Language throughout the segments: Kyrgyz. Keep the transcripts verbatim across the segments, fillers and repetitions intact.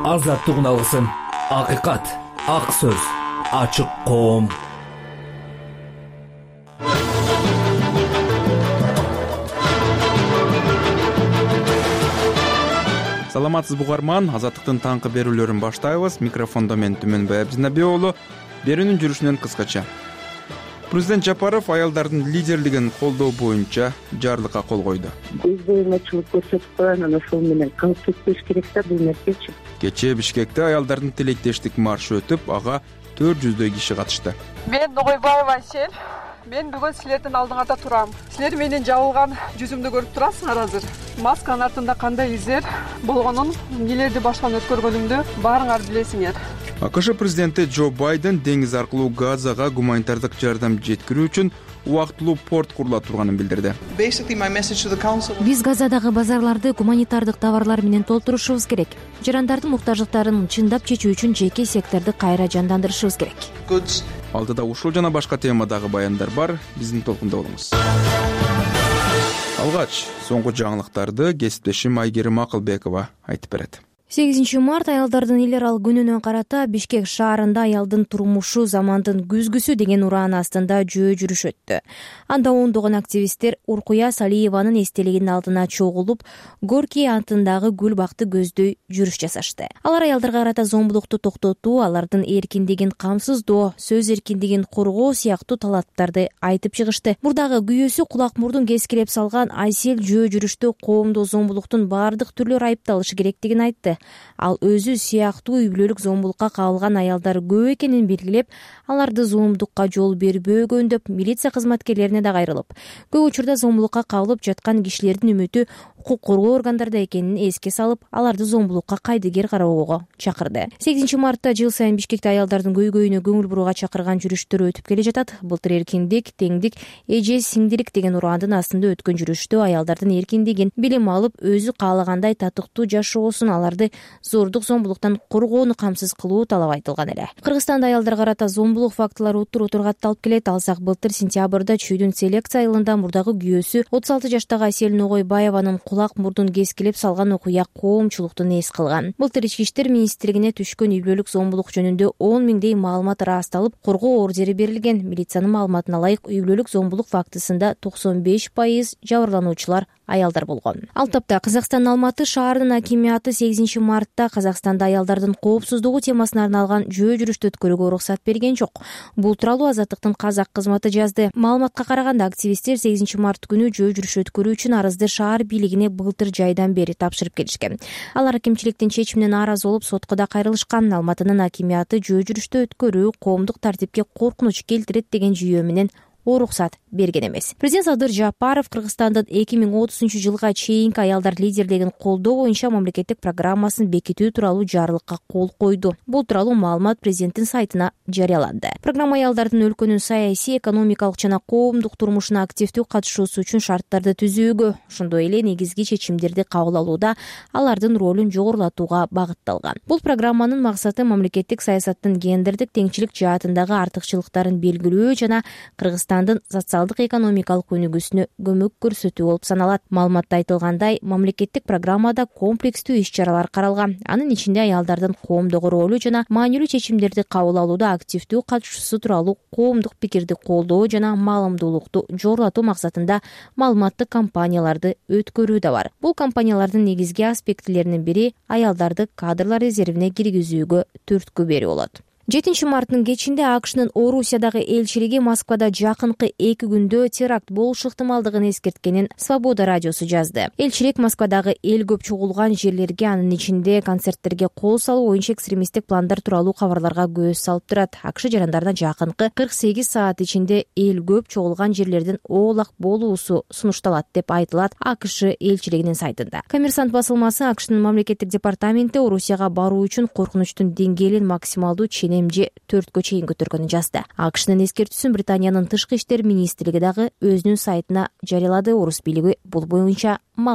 азаттыгын алгысың. Акыйкат, ак сөз, ачык коом. Саламатсыз бугарман, азаттыктын таңкы берүүлөрүн баштайбыз. Микрофондо мен Түмөнбай Абдинабек уулу. Берүүнүн жүрүшүнөн кыскача. Президент Жапаров аялдардын лидерлигин колдоо боюнча жарлыкка кол койду. Өздөймөчүлүк көрсөтүп анан ошол менен калып кетпеш керек да бул нерсечи. Кечээ Бишкекте аялдардын тилектештик маршы өтүп, ага төрт жүздөй киши катышты. Мен Ногойбаева Айсел. Мен бүгүн силердин алдыңарда турам. Силер менин жабылган жүзүмдү көрүп турасыңар азыр. Масканын артында кандай издер болгонун, эмнелерди баштан өткөргөнүмдү баарыңар билесиңер. АКШ президенти Джо Байден деңиз аркылуу Газага гуманитардык жардам жеткирүү үчүн убактылуу порт курула турганын билдирди. Биз Газадагы базарларды гуманитардык товарлар менен толтурушубуз керек. Жарандардын муктаждыктарын чындап чечүү үчүн жеке секторду кайра жандандырышыбыз керек. Алдыда ушул жана башка темадагы баяндар бар. Биздин толкунда болуңуз. Алгач, соңку жаңылыктарды кесиптешим Айгерим Акылбекова айтып берет. сегизинчи март аялдардын эл аралык күнүнө карата Бишкек шаарында аялдын турмушу замандын күзгүсү деген ураан астында жөө жүрүш өттү. Анда ондогон активисттер Уркуя Салиеванын эстелигинин алдына чогулуп, Горький атындагы гүл бакты көздөй жүрүш жасашты. Алар аялдарга карата зомбулукту токтотуу, алардын эркиндигин камсыздоо, сөз эркиндигин коргоо сыяктуу талаптарды айтып чыгышты. Мурдагы күйөөсү кулак мурдун кескилеп салган Айсел жөө жүрүштө коомдо зомбулуктун баардык түрлөрү айыпталышы керектигин айтты. Ал өзү сыяктуу үй бүлөлүк зомбулукка кабылган аялдар көп экенин белгилеп, аларды зомбулукка жол бербөөгөн деп милиция кызматкерлерине да кайрылып, көп учурда зомбулукка кабылып жаткан кишилердин үмүтү укук коргоо органдарда экенин эске салып, аларды зомбулукка кайдыгер кароого чакырды. сегизинчи мартта жыл сайын Бишкекте аялдардын көйгөйүнө көңүл бурууга чакырган жүрүштөр өтүп келе жатат. Былтыр эркиндик, теңдик, эже сиңдилик деген ураандын астында өткөн жүрүштө аялдардын эркиндигин, билим алып, өзү каалагандай татыктуу жашоосун, аларды зордук зомбулуктан коргоону камсыз кылуу талап айтылган эле. Кыргызстанда аялдарга карата зомбулук фактылары утур-утур катталып келет. Алсак, былтыр сентябрда Чүйдүн селекция айылында мурдагы күйөөсү отуз алты жаштагы Айсел Ногойбаеванын кулак мурдун кескилеп салган окуя коомчулукту эс кылган. Былтыр Ички иштер министрлигине түшкөн үй бүлөлүк зомбулук жөнүндө он миңдей маалымат ырасталып, коргоо ордери берилген. Милициянын маалыматына ылайык, үй бүлөлүк зомбулук фактысында токсон беш пайыз жабырлануучулар аялдар болгон. Ал тапта Казакстан Алматы шаарынын акимиаты сегизинчи мартта Казакстанда аялдардын коопсуздугу темасына арналган жөө жүрүштү өткөрүүгө уруксат берген жок. Бул тууралуу Азаттыктын казак кызматы жазды. Маалыматка караганда, активисттер сегизинчи март күнү жөө жүрүш өткөрүү үчүн арызды шаар бийлигине былтыр жайдан бери тапшырып келишкен. Алар акимчиликтин чечимине нааразы болуп, сотко да кайрылышкан. Алматынын акимиаты жөө жүрүштү өткөрүү коомдук тартипке коркунуч келтирет деген жүйөө менен уруксат берген эмес. Президент Садыр Жапаров Кыргызстандын эки миң отузунчу жылга чейинки аялдар лидерлигин колдоо боюнча мамлекеттик программасын бекитүү тууралуу жарлыкка кол койду. Бул тууралуу маалымат президенттин сайтына жарыяланды. Программа аялдардын өлкөнүн саясий, экономикалык жана коомдук турмушуна активдүү катышуусу үчүн шарттарды түзүүгө, ошондой эле негизги чечимдерди кабыл алууда алардын ролун жогорулатууга багытталган. Бул программанын максаты мамлекеттик саясаттын гендердик теңчилик жаатындагы артыкчылыктарын белгилөө жана Кыргызстандын социалдык экономикалык өнүгүүсүнө көмөк көрсөтүү болуп саналат. Маалыматта айтылгандай, мамлекеттик программада комплекстүү иш-чаралар каралган. Анын ичинде аялдардын коомдогу ролу жана маанилүү чечимдерди кабыл алууда активдүү катышуусу тууралуу коомдук пикирди колдоо жана маалымдуулукту жогорулатуу максатында маалыматтык кампанияларды өткөрүү да бар. Бул кампаниялардын негизги аспектилеринин бири аялдарды кадрлар резервине киргизүүгө түрткү берүү болот. жетинчи марттын кечинде АКШнын Орусиядагы элчилиги Москвада жакынкы эки күндө теракт болушу ыктымалдыгын эскерткенин Свобода радиосу жазды. Элчилик Москвадагы эл көп чогулган жерлерге, анын ичинде концерттерге кол салуу боюнча экстремисттик пландар тууралуу кабарларга көз салып турат. АКШ жарандарына жакынкы кырк сегиз саат ичинде эл көп чогулган жерлердин оолак болуусу сунушталат деп айтылат АКШ элчилигинин сайтында. Коммерсант басылмасы АКШнын мамлекеттик департаменти Орусияга баруу үчүн коркунучтун деңгээлин максималдуу эмже төрткө чейин көтөргөнүн жазды. АКШнын эскертүүсүн Британиянын тышкы иштер министрлиги дагы өзүнүн сайтына жарыялады. Орус бийлиги бул боюнча маалымат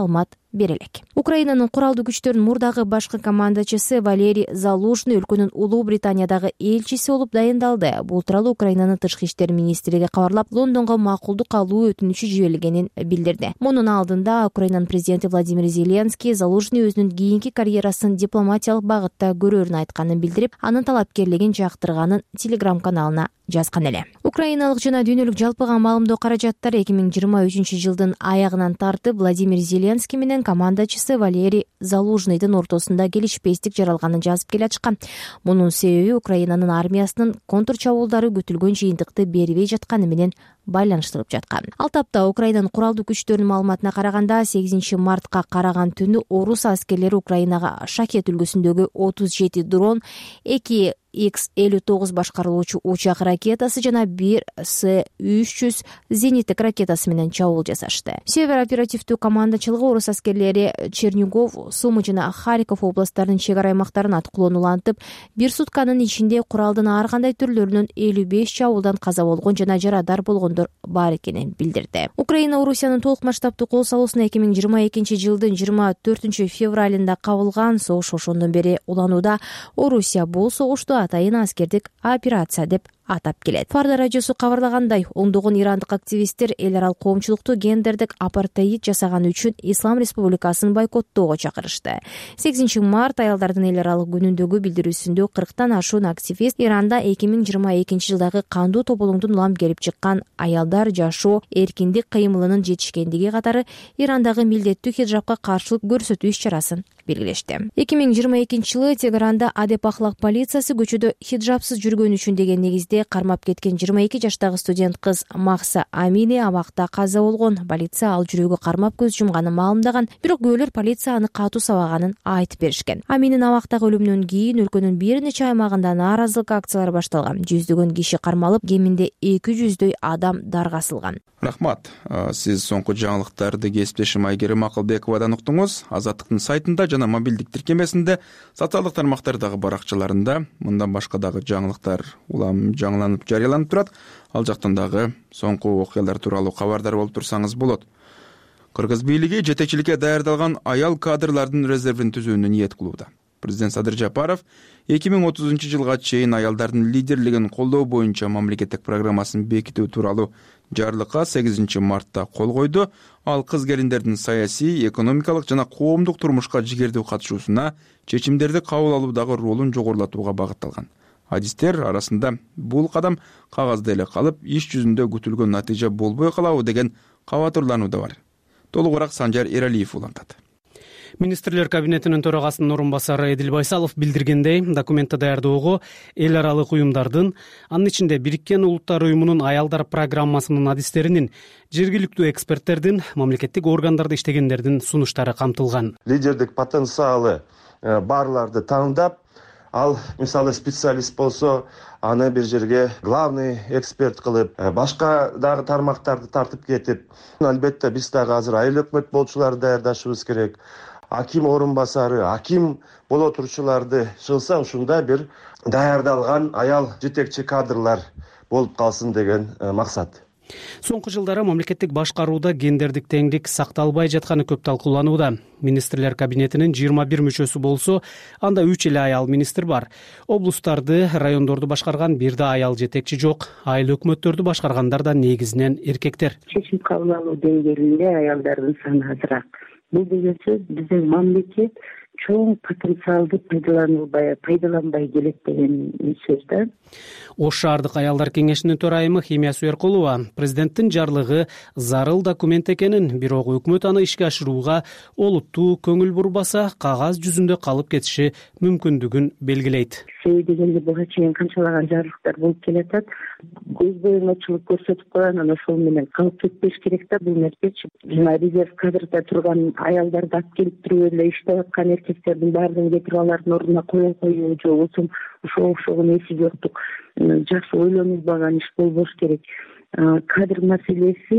бере элек. Украинанын куралдуу күчтөрүнүн мурдагы башкы командачысы Валерий Залужный өлкөнүн Улуу Британиядагы элчиси болуп дайындалды. Бул тууралуу Украинанын тышкы иштер министрлиги кабарлап, Лондонго макулдук алуу өтүнүчү жиберилгенин билдирди. Мунун алдында Украинанын президенти Владимир Зеленский Залужный өзүнүн кийинки карьерасын дипломатиялык багытта көрөрүн айтканын билдирип, анын талапкерлигин жактырганын телеграм-каналына жазган эле. Украиналык жана дүйнөлүк жалпыга маалымдоо каражаттары эки миң жыйырма үчүнчү жылдын аягынан тартып Владимир Зеленский менен командачысы Валерий Залужныйдын ортосунда келишпестик жаралганын жазып келе жаткан. Мунун себеби Украинанын армиясынын контрчабуулдары күтүлгөн жыйынтыкты бербей жатканы менен байланыштырылып жаткан. Ал тапта Украинанын куралдуу күчтөрүнүн маалыматына караганда сегизинчи мартка караган түнү орус аскерлери Украинага Шахет үлгүсүндөгү отуз жети дрон, эки икс элүү тогуз башкарылуучу учак ракетасы жана бир С үч жүз зениттик ракетасы менен чабуул жасашты. Север оперативдүү командачылыгы орус аскерлери Чернигов, Сумы жана Харьков областтарынын чек ара аймактарын аткылоону улантып, бир сутканын ичинде куралдын ар кандай түрлөрүнөн элүү беш чабуулдан каза болгон жана жарадар болгондор бар экенин билдирди. Украина Орусиянын толук масштабтуу кол салуусуна эки миң жыйырма экинчи жылдын жыйырма төртүнчү февралында кабылган. Согуш ошондон бери уланууда. Орусия бул согушту атайын аскердик операция деп атап келет. Фарда радиосу кабарлагандай, ондогон ирандык активисттер эл аралык коомчулукту гендердик апартеид жасаганы үчүн Ислам Республикасын бойкоттоого чакырышты. сегизинчи март аялдардын эл аралык күнүндөгү билдирүүсүндө кырктан ашуун активист Иранда эки миң жыйырма экинчи жылдагы кандуу тополоңдун улам келип чыккан аялдар жашоо эркиндик кыймылынын жетишкендиги катары Ирандагы милдеттүү хиджабка каршылык көрсөтүү иш-чарасын белгилешти. эки миң жыйырма экинчи жылы Тегеранда Адеп ахлак полициясы көчөдө хиджабсыз жүргөнү үчүн деген негизде кармап кеткен жыйырма эки жаштагы студент кыз Махса Амини абакта каза болгон. Полиция ал жүрөгү кармап көз жумганын маалымдаган, бирок күбөлөр полиция аны катуу сабаганын айтып беришкен. Аминин абактагы өлүмүнөн кийин өлкөнүн бир нече аймагында нааразылык акциялары башталган. Жүздөгөн киши кармалып, кеминде эки жүздөй адам дарга асылган. Рахмат. Сиз соңку жаңылыктарды кесиптешим Айгерим Акылбековадан уктуңуз. Азаттыктын сайтында жана мобилдик тиркемесинде, социалдык тармактардагы баракчаларында мындан башка дагы жаңылыктар улам жаңыланып жарыяланып турат. Ал жактан дагы соңку окуялар тууралуу кабардар болуп турсаңыз болот. Кыргыз бийлиги жетекчиликке даярдалган аял кадрлардын резервин түзүүнү ниет кылууда. Президент Садыр Жапаров эки миң отузунчу жылга чейин аялдардын лидерлигин колдоо боюнча мамлекеттик программасын бекитүү тууралуу жарлыкка сегизинчи мартта кол койду. Ал кыз келиндердин саясий, экономикалык жана коомдук турмушка жигердүү катышуусуна, чечимдерди кабыл алуудагы ролун жогорулатууга багытталган. Адистер арасында бул кадам кагазда эле калып, иш жүзүндө күтүлгөн натыйжа болбой калабы деген кабатырлануу да бар. Толугураак Санжар Эралиев улантат. Министрлер кабинетинин төрагасынын орун басары Эдил Байсалов билдиргендей, документти даярдоого эл аралык уюмдардын, анын ичинде Бириккен Улуттар уюмунун аялдар программасынын адистеринин, жергиликтүү эксперттердин, мамлекеттик органдарда иштегендердин сунуштары камтылган. Лидердик потенциалы барларды тандап, ал мисалы специалист болсо, аны бир жерге главный эксперт кылып, башка дагы тармактарды тартып кетип, албетте биз дагы азыр айыл өкмөт болчуларды даярдашыбыз керек. Аким орун басары, аким боло турчуларды чыгса, ушунда бир даярдалган аял жетекчи кадрлар болуп калсын деген максат. Соңку жылдары мамлекеттик башкарууда гендердик теңдик сакталбай жатканы көп талкууланууда. Министрлер кабинетинин жыйырма бир мүчөсү болсо, анда үч эле аял министр бар. Облустарды, райондорду башкарган бир да аял жетекчи жок. Айыл өкмөттөрдү башкаргандар да негизинен эркектер. Чечим кабыл алуу деңгээлинде аялдардын саны азыраак. Бул деген сөз биздин мамлекет чоң потенциалды пайдаланылбай, пайдаланбай келет деген сөз да. Ош шаардык аялдар кеңешинин төрайымы Химия Суяркулова президенттин жарлыгы зарыл документ экенин, бирок өкмөт аны ишке ашырууга олуттуу көңүл бурбаса, кагаз жүзүндө калып кетиши мүмкүндүгүн белгилейт. Себеби дегенде буга чейин канчалаган жарлыктар болуп келатат. Көз боюмчулук көрсөтүп койгон, анан ошол менен калып кетпеш керек да бул нерсечи. Жана резерв кадрда турган аялдарды алып келип туруп эле иштеп аткан эркектердин баардыгын кетирип алардын ордуна кое коюу же болбосо ошого окшогон эси жоктук жакшы ойлонулбаган иш болбош керек. Кадр маселеси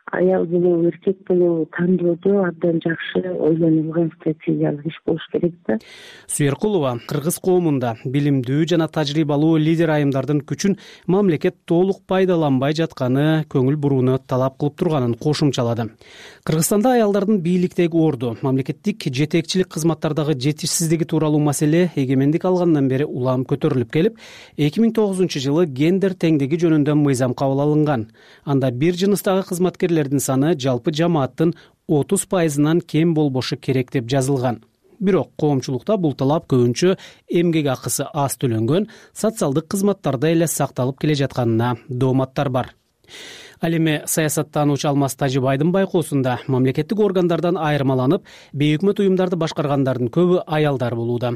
аял болобу эркек болобу тандоодо абдан жакшы ойлонулган стратегиялык иш болуш керек да. Сүйөркулова кыргыз коомунда билимдүү жана тажрыйбалуу лидер айымдардын күчүн мамлекет толук пайдаланбай жатканы көңүл бурууну талап кылып турганын кошумчалады. Кыргызстанда аялдардын бийликтеги орду, мамлекеттик жетекчилик кызматтардагы жетишсиздиги тууралуу маселе эгемендик алгандан бери улам көтөрүлүп келип, эки миң тогузунчу жылы гендер теңдиги жөнүндө мыйзам кабыл алынган. Анда бир жыныстагы кызматкерлердин саны жалпы жамааттын отуз пайызынан кем болбошу керек деп жазылган. Бирок коомчулукта бул талап көбүнчө эмгек акысы аз төлөнгөн социалдык кызматтарда эле сакталып келе жатканына дооматтар бар. Ал эми саясаттануучу Алмаз Тажибайдын байкоосунда мамлекеттик органдардан айырмаланып, бейөкмөт уюмдарды башкаргандардын көбү аялдар болууда.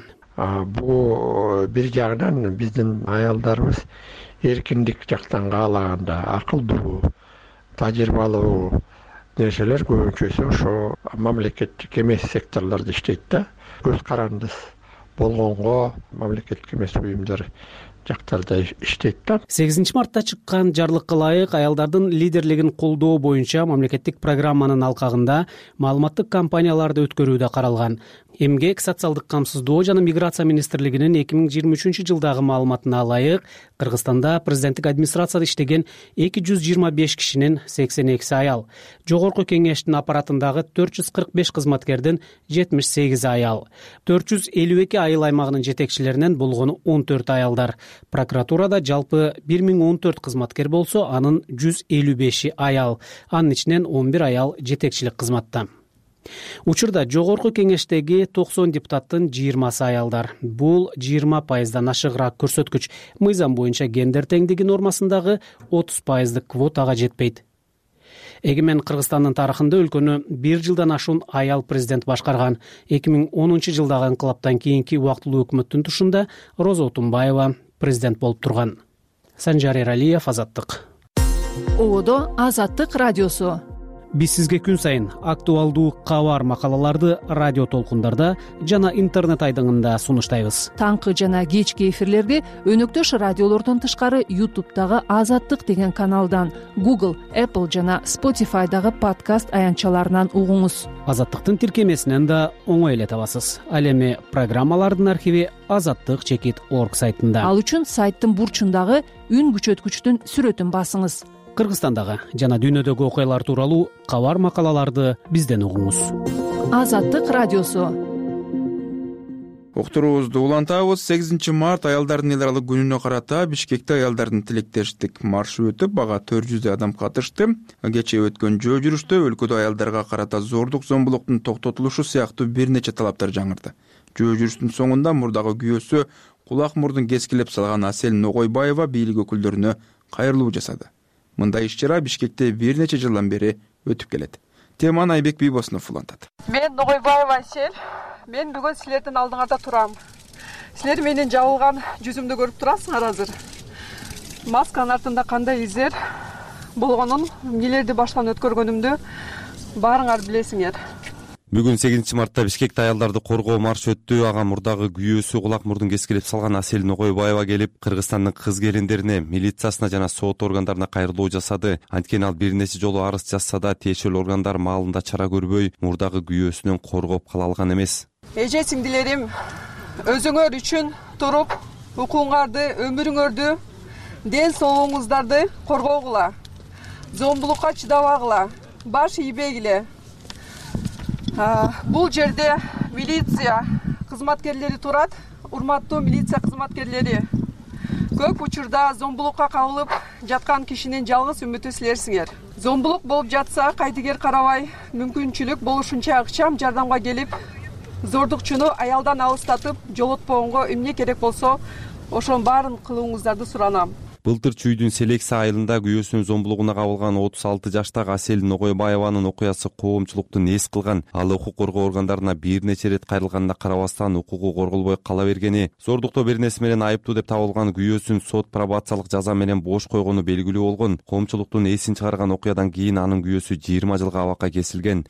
Бул бир жагынан биздин аялдарыбыз эркиндик жактан каалаганда акылдуу, тажрыйбалуу нерселер көбүнчөсү ошо мамлекеттик эмес секторлордо иштейт да. Көз карандысыз болгонго мамлекеттик эмес уюмдар жактарда иштейт да. сегизинчи мартта чыккан жарлыкка ылайык аялдардын лидерлигин колдоо боюнча мамлекеттик программанын алкагында маалыматтык кампанияларды өткөрүү да каралган. Эмгек, социалдык камсыздоо жана миграция министрлигинин эки миң жыйырма үчүнчү жылдагы маалыматына ылайык, Кыргызстанда президенттик администрацияда иштеген эки жүз жыйырма беш кишинин сексен экиси аял, жогорку кеңештин аппаратындагы төрт жүз кырк беш кызматкердин жетимиш сегизи аял, төрт жүз элүү эки айыл аймагынын жетекчилеринен болгону он төрт аялдар. Прокуратурада жалпы бир миң он төрт кызматкер болсо, анын жүз элүү беши аял, анын ичинен он бир аял жетекчилик кызматта. Учурда жогорку кеңештеги токсон депутаттын жыйырмасы аялдар. Бул жыйырма пайыздан ашыгыраак көрсөткүч. Мыйзам боюнча гендер теңдиги нормасындагы отуз пайыздык квотага жетпейт. Эгемен Кыргызстандын тарыхында өлкөнү бир жылдан ашуун аял президент башкарган. эки миң онунчу жылдагы инкылаптан кийинки убактылуу өкмөттүн тушунда Роза Отунбаева президент болуп турган. Санжар Эралиев, Азаттык. Ободо Азаттык радиосу. Биз сизге күн сайын актуалдуу кабар макалаларды радио толкундарда жана интернет айдыңында сунуштайбыз. Таңкы жана кечки эфирлерди өнөктөш радиолордон тышкары YouTube'дагы Азаттык деген каналдан, Google, Apple жана Spotify'дагы подкаст аянтчаларынан угуңуз. Азаттыктын тиркемесинен да оңой эле табасыз. Ал эми программалардын архиви азаттык чекит точка орг сайтында. Ал үчүн сайттын бурчундагы үн күчөткүчтүн сүрөтүн басыңыз. Кыргызстандагы жана дүйнөдөгү окуялар тууралуу кабар макалаларды бизден угуңуз. Азаттык радиосу. Уктуруубузду улантабыз. сегизинчи март аялдардын эл аралык күнүнө карата Бишкекте аялдардын тилектештик маршу өтүп, ага төрт жүздөй адам катышты. Кечээ өткөн жөө жүрүштө өлкөдө аялдарга карата зордук, зомбулуктун токтотулушу сыяктуу бир нече талаптар жаңырды. Жөө жүрүштүн соңунда мурдагы күйөөсү кулак мурдун кескилеп салган Асель Ногойбаева бийлик өкүлдөрүнө кайрылуу жасады. Мындай иш-чара Бишкекте бир нече жылдан бери өтүп келет. Теманы Айбек Бийбосунов улантат. Мен Ногойбаева Асель. Мен бүгүн силердин алдыңарда турам. Силер менин жабылган жүзүмдү көрүп турасыңар азыр. Масканын артында кандай издер болгонун, эмнелерди баштан өткөргөнүмдү баарыңар билесиңер. Бүгүн сегизинчи мартта Бишкекте аялдарды коргоо маршы өттү. Ага мурдагы күйөөсү кулак мурдун кескилеп салган Асель Ногойбаева келип, Кыргызстандын кыз келиндерине, милициясына жана сот органдарына кайрылуу жасады. Анткени ал бир нече жолу арыз жазса да, тиешелүү органдар маалында чара көрбөй, мурдагы күйөөсүнөн коргоп кала алган эмес. Эже сиңдилерим, өзүңөр үчүн туруп, укугуңарды, өмүрүңөрдү, ден соолугуңуздарды коргогула. Зомбулукка чыдабагыла, баш ийбегиле. Бул жерде милиция кызматкерлери турат, урматтуу милиция кызматкерлери. Көп учурда зомбулукка кабылып жаткан кишинин жалгыз үмүтү силерсиңер. Зомбулук болуп жатса, кайдыгер карабай, мүмкүнчүлүк болушунча ыкчам жардамга келип, зордукчуну аялдан алыстатып, жолотпогонго эмне керек болсо, ошонун баарын кылууңуздарды суранам. Былтыр Чүйдүн Селекса айылында күйөөсүнүн зомбулугуна кабылган отуз алты жаштагы Асель Ногойбаеванын окуясы коомчулукту эс кылган. Ал укук коргоо органдарына бир нече рет кайрылганына карабастан укугу корголбой кала бергени, зордуктоо бир нерсе менен айыптуу деп табылган күйөөсүн сот пробациялык жаза менен бош койгону белгилүү болгон. Коомчулуктун эсин чыгарган окуядан кийин анын күйөөсү жыйырма жылга абакка кесилген.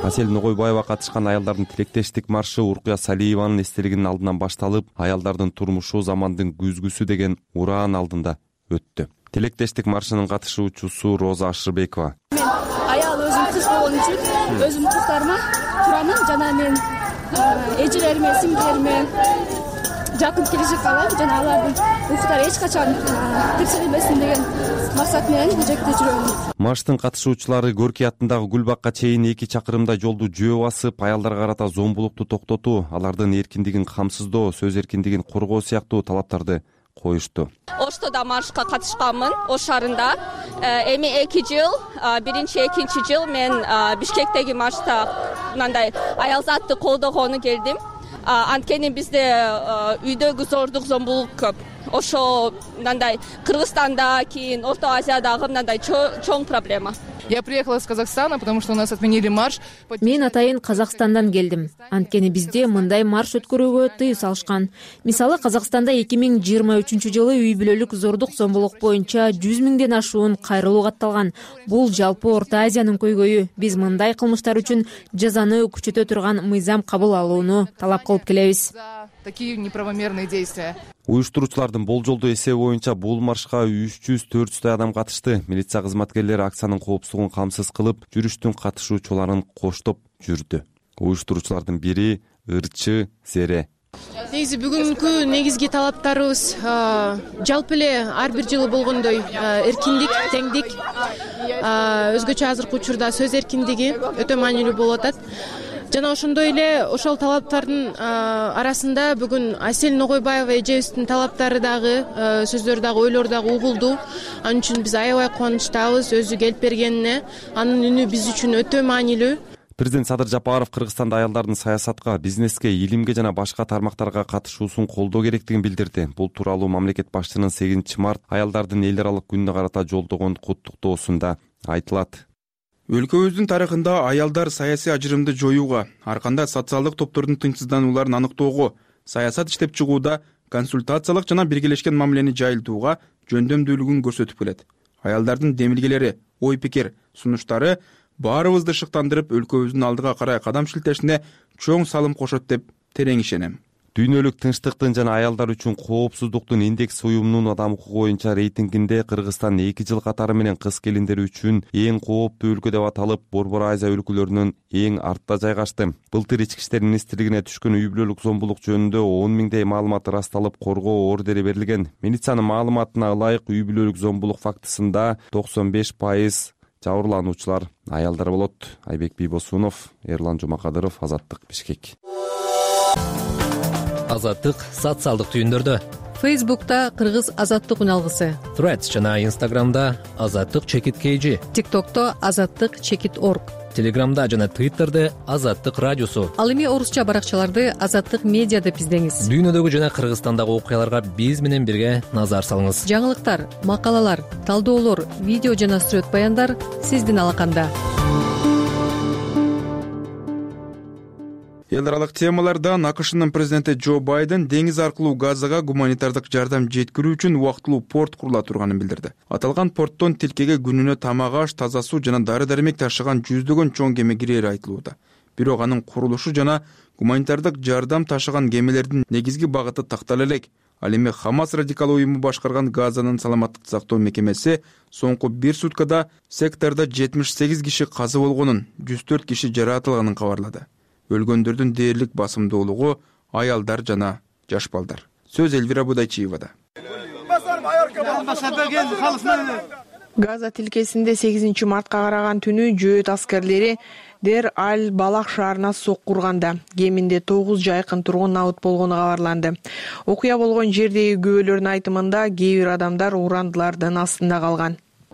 Асель Ногойбаева катышкан аялдардын тилектештик маршы Уркуя Салиеванын эстелигинин алдынан башталып, аялдардын турмушу замандын күзгүсү деген ураан алдында өттү. Тилектештик маршынын катышуучусу Роза Ашырбекова. Мен аял өзүм кыз болгон үчүн өзүм кыздарыма турамын жана мен эжелериме, сиңдилериме жакын келечек каалайм жана алардын укуктары эч качан текшерилбесин деген максат менен бул жекте жүрөм. Марштын катышуучулары Горький атындагы Гүлбакка чейин эки чакырымдай жолду жөө басып, аялдарга карата зомбулукту токтотуу, алардын эркиндигин камсыздоо, сөз эркиндигин коргоо сыяктуу талаптарды коюшту. Оштода маршка катышканмын, Ош шаарында. Эми эки жыл, биринчи, экинчи жыл мен Бишкектеги маршта мындай аялзатты колдогону келдим. Анткени бизде үйдөгү зордук, зомбулук көп. Ошо мындай Кыргызстанда, кийин Орто Азиядагы мындай чоң проблема. Я приехала из Казахстана, потому что у нас отменили марш. Мен атайын Казакстандан келдим. Анткени бизде мындай марш өткөрүүгө тыюу салышкан. Мисалы, Казакстанда эки миң жыйырма үчүнчү жылы үй бүлөлүк зордук, зомбулук боюнча жүз миңден ашуун кайрылуу катталган. Бул жалпы Орто Азиянын көйгөйү. Биз мындай кылмыштар үчүн жазаны күчөтө турган мыйзам кабыл алууну талап кылып келебиз. Такие неправомерные действия. Уюштуруучулардын болжолдуу эсеби боюнча бул маршка үч жүз төрт жүздөй адам катышты. Милиция кызматкерлери акциянын коопсуздугун камсыз кылып, жүрүштүн катышуучуларын коштоп жүрдү. Уюштуруучулардын бири Ырчы Зере. Негизи бүгүнкү негизги талаптарыбыз жалпы эле ар бир жылы болгондой эркиндик, теңдик, өзгөчө азыркы учурда сөз эркиндиги өтө маанилүү болуп атат. Жана ошондой эле ошол талаптардын арасында бүгүн Асель Ногойбаева эжебиздин талаптары дагы, сөздөрү дагы, ойлору дагы угулду. Анын үчүн биз аябай кубанычтабыз өзү келип бергенине. Анын үнү биз үчүн өтө маанилүү. Президент Садыр Жапаров Кыргызстанда аялдардын саясатка, бизнеске, илимге жана башка тармактарга катышуусун колдоо керектигин билдирди. Бул тууралуу мамлекет башчысынын сегизинчи март аялдардын эл аралык күнүнө карата жолдогон куттуктоосунда айтылат. Өлкөбүздүн тарыхында аялдар саясий ажырымды жоюуга, ар кандай социалдык топтордун тынчсызданууларын аныктоого, саясат иштеп чыгууда, консультациялык жана биргелешкен мамилени жайылтууга жөндөмдүүлүгүн көрсөтүп келет. Аялдардын демилгелери, ой пикир, сунуштары баарыбызды шыктандырып, өлкөбүздүн алдыга карай кадам шилтешине чоң салым кошот деп терең ишенем. Дүйнөлүк тынчтыктын жана аялдар үчүн коопсуздуктун индекс уюмунун адам укугу боюнча рейтингинде Кыргызстан эки жыл катары менен кыз келиндер үчүн эң кооптуу өлкө деп аталып, Борбор Азия өлкөлөрүнүн эң артта жайгашты. Былтыр ички иштер министрлигине түшкөн үй бүлөлүк зомбулук жөнүндө он миңдей маалымат ырасталып, коргоо ордери берилген. Милициянын маалыматына ылайык, үй бүлөлүк зомбулук фактысында токсон беш пайыз жабырлануучулар аялдар болот. Айбек Бийбосунов, Эрлан Жумакадыров, Азаттык, Бишкек. Азаттык социалдык түйүндөрдө. Фейсбукта Кыргыз азаттык үналгысы. Threads жана Инстаграмда Азаттык чекит кейжи. ТикТокто Азаттык чекит орг. Телеграмда жана Твиттерде Азаттык радиосу. Ал эми орусча баракчаларды Азаттык медиа деп издеңиз. Дүйнөдөгү жана Кыргызстандагы окуяларга биз менен бирге назар салыңыз. Жаңылыктар, макалалар, талдоолор, видео жана сүрөт баяндар сиздин алаканда. Эл аралык темалардан АКШнын президенти Джо Байден деңиз аркылуу Газага гуманитардык жардам жеткирүү үчүн убактылуу порт курула турганын билдирди. Аталган порттон тилкеге күнүнө тамак аш, таза суу жана дары-дармек ташыган жүздөгөн чоң кеме кирери айтылууда. Бирок анын курулушу жана гуманитардык жардам ташыган кемелердин негизги багыты тактала элек. Ал эми Хамас радикал уюму башкарган Газанын саламаттык сактоо мекемеси соңку бир суткада сектордо жетимиш сегиз киши каза болгонун, жүз төрт киши жаратылганын кабарлады. Өлгөндөрдүн дээрлик басымдуулугу аялдар жана жаш балдар. Сөз Элвира Будайчиевада. Газа тилкесинде сегизинчи мартка караган түнү жөөт аскерлери Дер Аль Балах шаарына сокку урганда кеминде тогуз жайкын тургун абыт болгону кабарланды. Окуя болгон жердеги күбөлөрдүн айтымында кээ бир адамдар урандылардын астында калган.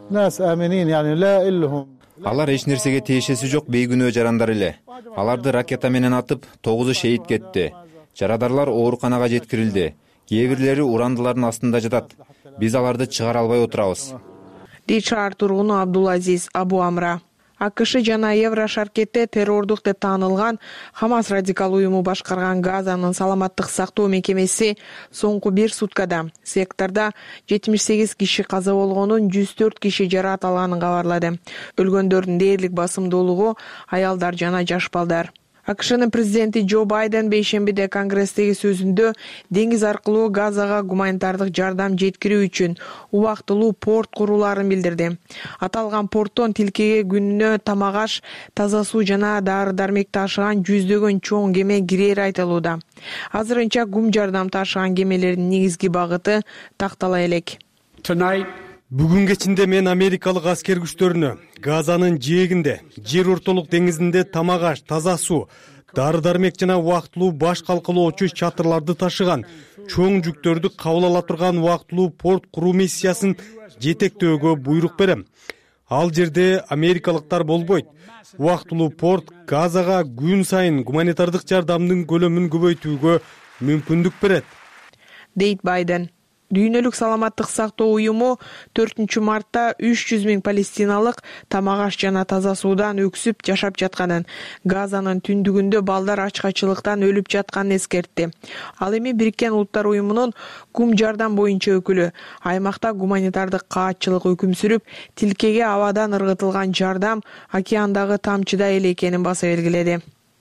Алар эч нерсеге тиешеси жок бейгүнөө жарандар эле. Аларды ракета менен атып, тогузу шейит кетти. Жарадарлар ооруканага жеткирилди. Кээ бирлери урандылардын астында жатат. Биз аларды чыгара албай отурабыз. Дейт шаар тургуну Абдулазиз Абу Амра. АКШ жана Еврошаркетте террордук деп таанылган Хамас радикал уюму башкарган Газанын саламаттык сактоо мекемеси соңку бир суткада сектордо жетимиш сегиз киши каза болгонун, жүз төрт киши жаракат алганын кабарлады. Өлгөндөрдүн дээрлик басымдуулугу аялдар жана жаш балдар. АКШнын президенти Джо Байден бейшембиде Конгресстеги сөзүндө деңиз аркылуу Газага гуманитардык жардам жеткирүү үчүн убактылуу порт курулаарын билдирди. Аталган порттон тилкеге күнүнө тамак аш, таза суу жана дары-дармек ташыган жүздөгөн чоң кеме кирери айтылууда. Азырынча гум жардам ташыган кемелердин негизги багыты тактала элек. Бүгүн кечинде мен америкалык аскер күчтөрүнө Газанын жээгинде, жер ортолук деңизинде тамак аш, таза суу, дары-дармек жана убактылуу баш калкалоочу чатырларды ташыган чоң жүктөрдү кабыл ала турган убактылуу порт куруу миссиясын жетектөөгө буйрук берем. Ал жерде америкалыктар болбойт. Убактылуу порт Газага күн сайын гуманитардык жардамдын көлөмүн көбөйтүүгө мүмкүндүк берет, дейт Байден. Дүйнөлүк саламаттык сактоо уюму төртүнчү мартта үч жүз миң палестиналык тамак аш жана таза суудан өксүп жашап жатканын, Газанын түндүгүндө балдар ачкачылыктан өлүп жатканын эскертти. Ал эми Бириккен Улуттар уюмунун гум жардам боюнча өкүлү аймакта гуманитардык каатчылык өкүм сүрүп, тилкеге абадан ыргытылган жардам океандагы тамчыда эле экенин баса белгиледи.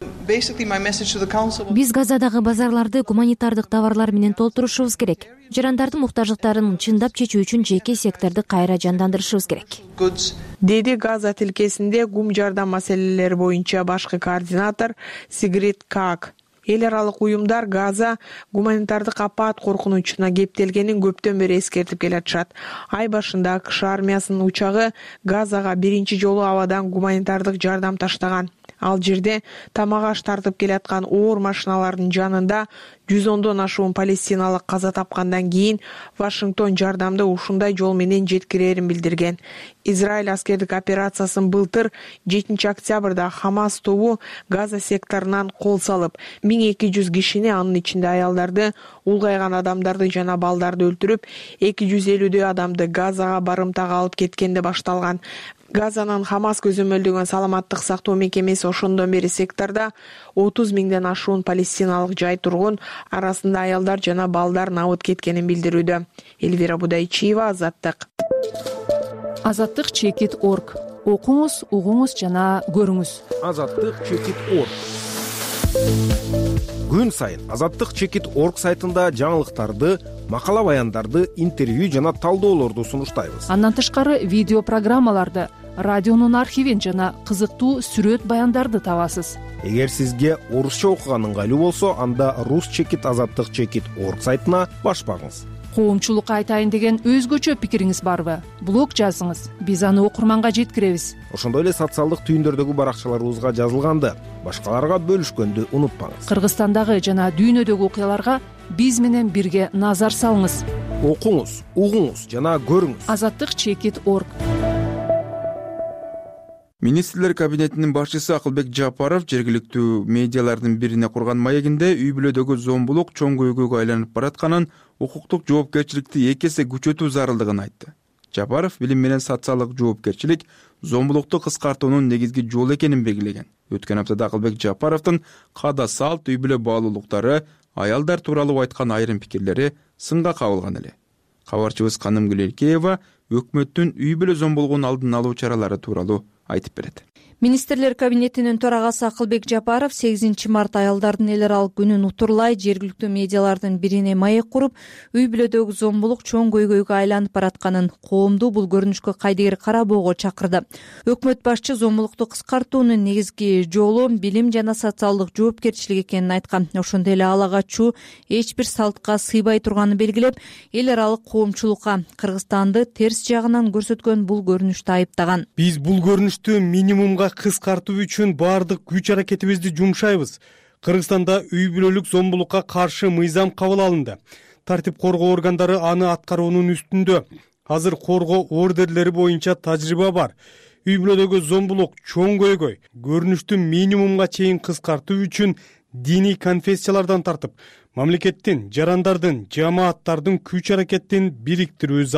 Биз Газадагы базарларды гуманитардык товарлар менен толтурушубуз керек. Жарандардын муктаждыктарын чындап чечүү үчүн жеке секторду кайра жандандырышыбыз керек, деди Газа тилкесинде гум жардам маселелери боюнча башкы координатор Сигрид Каак. Эл аралык уюмдар Газа гуманитардык апат коркунучуна кептелгенин көптөн бери эскертип келатышат. Ай башында АКШ армиясынын учагы Газага биринчи жолу абадан гуманитардык жардам таштаган. Ал жерде тамак аш тартып келаткан оор машиналардын жанында жүз ондон ашуун палестиналык каза тапкандан кийин Вашингтон жардамды ушундай жол менен жеткирерин билдирген. Израиль аскердик операциясын былтыр жетинчи октябрда Хамас тобу Газа секторунан кол салып, миң эки жүз кишини, анын ичинде аялдарды, улгайган адамдарды жана балдарды өлтүрүп, эки жүз элүүдөй адамды Газага барымтага алып кеткенде башталган. Газанын Хамас көзөмөлдөгөн саламаттык сактоо мекемеси ошондон бери сектордо отуз миңден ашуун палестиналык жай тургун, арасында аялдар жана балдар набыт кеткенин билдирүүдө. Эльвира Будайчиева, Азаттык. Азаттык чекит орг. Окуңуз, угуңуз жана көрүңүз. Азаттык чекит орг. Күн сайын Азаттык чекит орг сайтында жаңылыктарды, макала баяндарды, интервью жана талдоолорду сунуштайбыз. Андан тышкары видео программаларды, радионун архивин жана кызыктуу сүрөт баяндарды табасыз. Эгер сизге орусча окуган ыңгайлуу болсо, анда рус чекит азаттык чекит орг сайтына баш багыңыз. Коомчулукка айтайын деген өзгөчө пикириңиз барбы? Блог жазыңыз, биз аны окурманга жеткиребиз. Ошондой эле социалдык түйүндөрдөгү баракчаларыбызга жазылганды башкаларга бөлүшкөндү унутпаңыз. Кыргызстандагы жана дүйнөдөгү окуяларга биз менен бирге назар салыңыз. Окуңуз, угуңуз жана көрүңүз. Азаттык чекит орг. Министрлер кабинетинин башчысы Акылбек Жапаров жергиликтүү медиалардын бирине курган маегинде үй бүлөдөгү зомбулук чоң көйгөйгө айланып баратканын, укуктук жоопкерчиликти эки эсе күчөтүү зарылдыгын айтты. Жапаров билим менен социалдык жоопкерчилик зомбулукту кыскартуунун негизги жолу экенин белгилеген. Өткөн аптада Акылбек Жапаровдун каада салт, үй бүлө баалуулуктары, аялдар тууралуу айткан айрым пикирлери сынга кабылган эле. Кабарчыбыз Канымгүл Элкеева өкмөттүн үй бүлө зомбулугун алдын алуу чаралары тууралуу айтып берет. Министрлер кабинетинин төрагасы Акылбек Жапаров сегизинчи март аялдардын эл аралык күнүн утурлай жергиликтүү медиалардын бирине маек куруп, үй бүлөдөгү зомбулук чоң көйгөйгө айланып баратканын, коомду бул көрүнүшкө кайдыгер карабоого чакырды. Өкмөт башчы зомбулукту кыскартуунун негизги жолу билим жана социалдык жоопкерчилик экенин айткан. Ошондой эле ала качуу эч бир салтка сыйбай турганын белгилеп, эл аралык коомчулукка Кыргызстанды терс жагынан көрсөткөн бул көрүнүштү айыптаган. Биз бул көрүнүштү минимумга кыскартуу үчүн баардык күч аракетибизди жумшайбыз. Кыргызстанда үй бүлөлүк зомбулукка каршы мыйзам кабыл алынды. Тартип коргоо органдары аны аткаруунун үстүндө. Азыр коргоо ордерлери боюнча тажрыйба бар. Үй бүлөдөгү зомбулук чоң көйгөй. Көрүнүштү минимумга чейин кыскартуу үчүн диний конфессиялардан тартып, мамлекеттин, жарандардын, жамааттардын күч аракетин бириктирүү зарыл.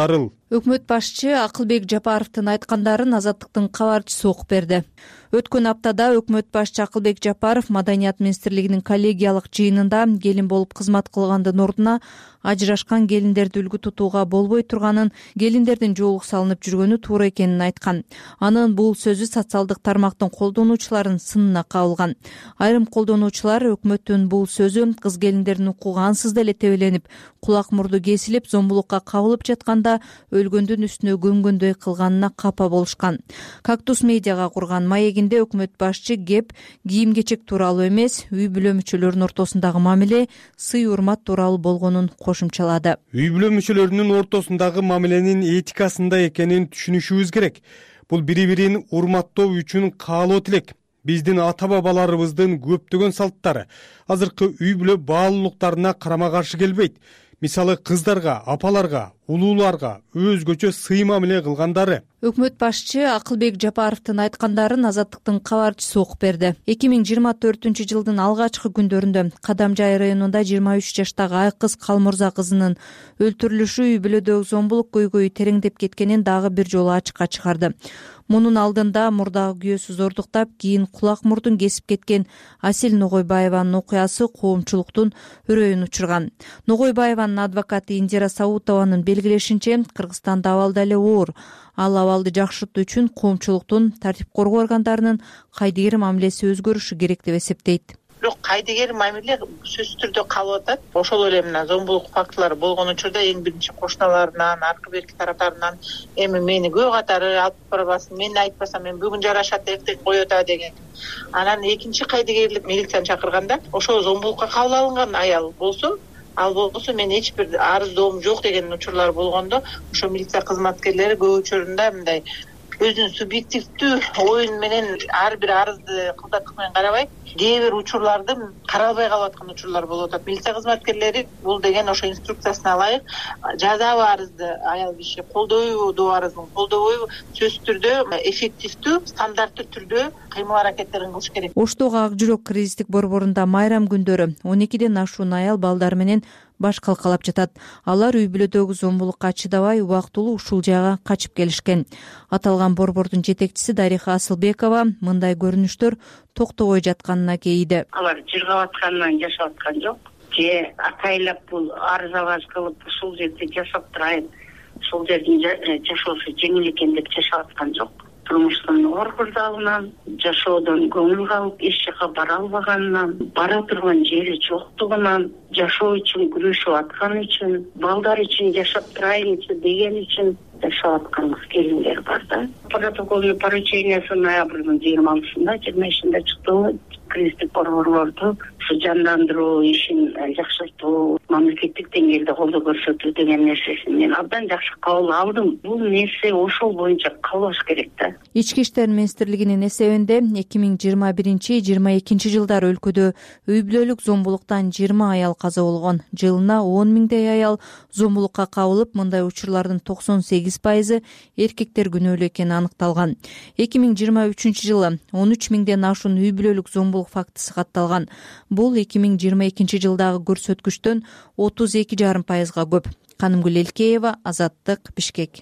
өкмөт башчы Акылбек Жапаровдун айткандарын Азаттыктын кабарчысы окуп берди. Өткөн аптада өкмөт башчы Акылбек Жапаров Маданият министрлигинин коллегиялык жыйынында келин болуп кызмат кылгандын ордуна ажырашкан келиндерди үлгү тутууга болбой турганын, келиндердин жоолук салынып жүргөнү туура экенин айткан. Анын бул сөзү социалдык тармактын колдонуучуларын сынына кабылган. Айрым колдонуучулар өкмөттүн бул сөзү кыз келиндердин укугу ансыз деле тебеленип, кулак мурду кесилип, зомбулукка кабылып жатканда өлгөндүн үстүнө көмгөндөй кылганына капа болушкан. Кактус медиага курган маегинде өкмөт башчы кеп кийим-кечек тууралуу эмес, үй бүлө мүчөлөрүнүн ортосундагы мамиле, сый-урмат тууралуу болгонун кошумчалады. Үй бүлө мүчөлөрүнүн ортосундагы мамиленин этикасында экенин түшүнүшүбүз керек. Бул бири-бирин урматтоо үчүн каалоо тилек. Биздин ата-бабаларыбыздын көптөгөн салттары азыркы үй бүлө баалуулуктарына карама-каршы келбейт. Мисалы кыздарга, апаларга, улууларга өзгөчө сый мамиле кылгандары. Өкмөт башчы Акылбек Жапаровдун айткандарын Азаттыктын кабарчысы окуп берди. эки миң жыйырма төртүнчү жылдын алгачкы күндөрүндө Кадамжай районунда жыйырма үч жаштагы Айкыз Калмурза кызынын өлтүрүлүшү үй бүлөдөгү зомбулук көйгөйү тереңдеп кеткенин дагы бир жолу ачыкка чыгарды. Мунун алдында мурдагы күйөөсү зордуктап, кийин кулак мурдун кесип кеткен Асель Ногойбаеванын окуясы коомчулуктун үрөйүн учурган. Ногойбаеванын адвокаты Индира Саутованын белгилешинче, Кыргызстанда абал деле оор. Ал абалды жакшыртуу үчүн коомчулуктун, тартип коргоо органдарынын кайдыгер мамилеси өзгөрүшү керек деп эсептейт. Бирок кайдыгер мамиле сөзсүз түрдө калып атат. Ошол эле мына зомбулук фактылары болгон учурда эң биринчи кошуналарынан, аркы берки тараптарынан эми мени көө катары алып барбасын, мен айтпасам мен бүгүн жарашат, эртең коет а деген. Анан экинчи кайдыгерлик милицияны чакырганда ошол зомбулукка кабыл алынган аял болсун, ал болсо мен эч бир арыздоом жок деген учурлар болгондо, ошо милиция кызматкерлери көп учурунда мындай өзүнүн субъективдүү оюн менен ар бир арызды кылдаттык менен карабай, кээ бир учурларды каралбай калып аткан учурлар болуп атат. Милиция кызматкерлери бул деген ошо инструкциясына ылайык жазабы арызды аял киши колдойбу, арыздын колдобойбу, сөзсүз түрдө эффективдүү, стандарттуу түрдө кыймыл аракеттерин кылыш керек. Оштогу Ак жүрөк кризистик борборунда майрам күндөрү он экиден ашуун аял балдар менен баш калкалап жатат. Алар үй бүлөдөгү зомбулукка чыдабай убактылуу ушул жайга качып келишкен. Аталган борбордун жетекчиси Дариха Асылбекова мындай көрүнүштөр токтобой жатканына кейиди. Алар жыргап аткандан жашап аткан жок. Же атайлап бул арыз алгаш кылып ушул жерде жашап турайын, ушул жердин жашоосу жеңил экен деп жашап аткан жок. Турмуштун оор курдалынан, жашоодон көңүл калып, эч жака бара албаганынан, бара турган жери жоктугунан, жашоо үчүн күрөшүп аткан үчүн, балдар үчүн жашап турайынчы деген үчүн жашап аткан келиндер бар да. Протокольный поручениясы ноябрдын жыйырма алтысында, жыйырма бешинде чыкты. Кризистик борборлорду ушу жандандыруу ишин жакшыртуу, мамлекеттик деңгээлде колдоо көрсөтүү деген нерсесин мен абдан жакшы кабыл алдым. Бул нерсе ошол боюнча калыш керек да. Ички иштер министрлигинин эсебинде эки миң жыйырма биринчи жыйырма экинчи жылдары өлкөдө үй бүлөлүк зомбулуктан жыйырма аял каза болгон. Жылына он миңдей аял зомбулукка кабылып, мындай учурлардын токсон сегиз пайызы эркектер күнөөлүү экени аныкталган. эки миң жыйырма үчүнчү жылы он үч миңден ашуун үй бүлөлүк зомбулук фактысы катталган. Бул эки миң жыйырма экинчи жылдагы көрсөткүчтөн отуз эки жарым пайызга көп. Канымгүл Элкеева, Азаттык, Бишкек.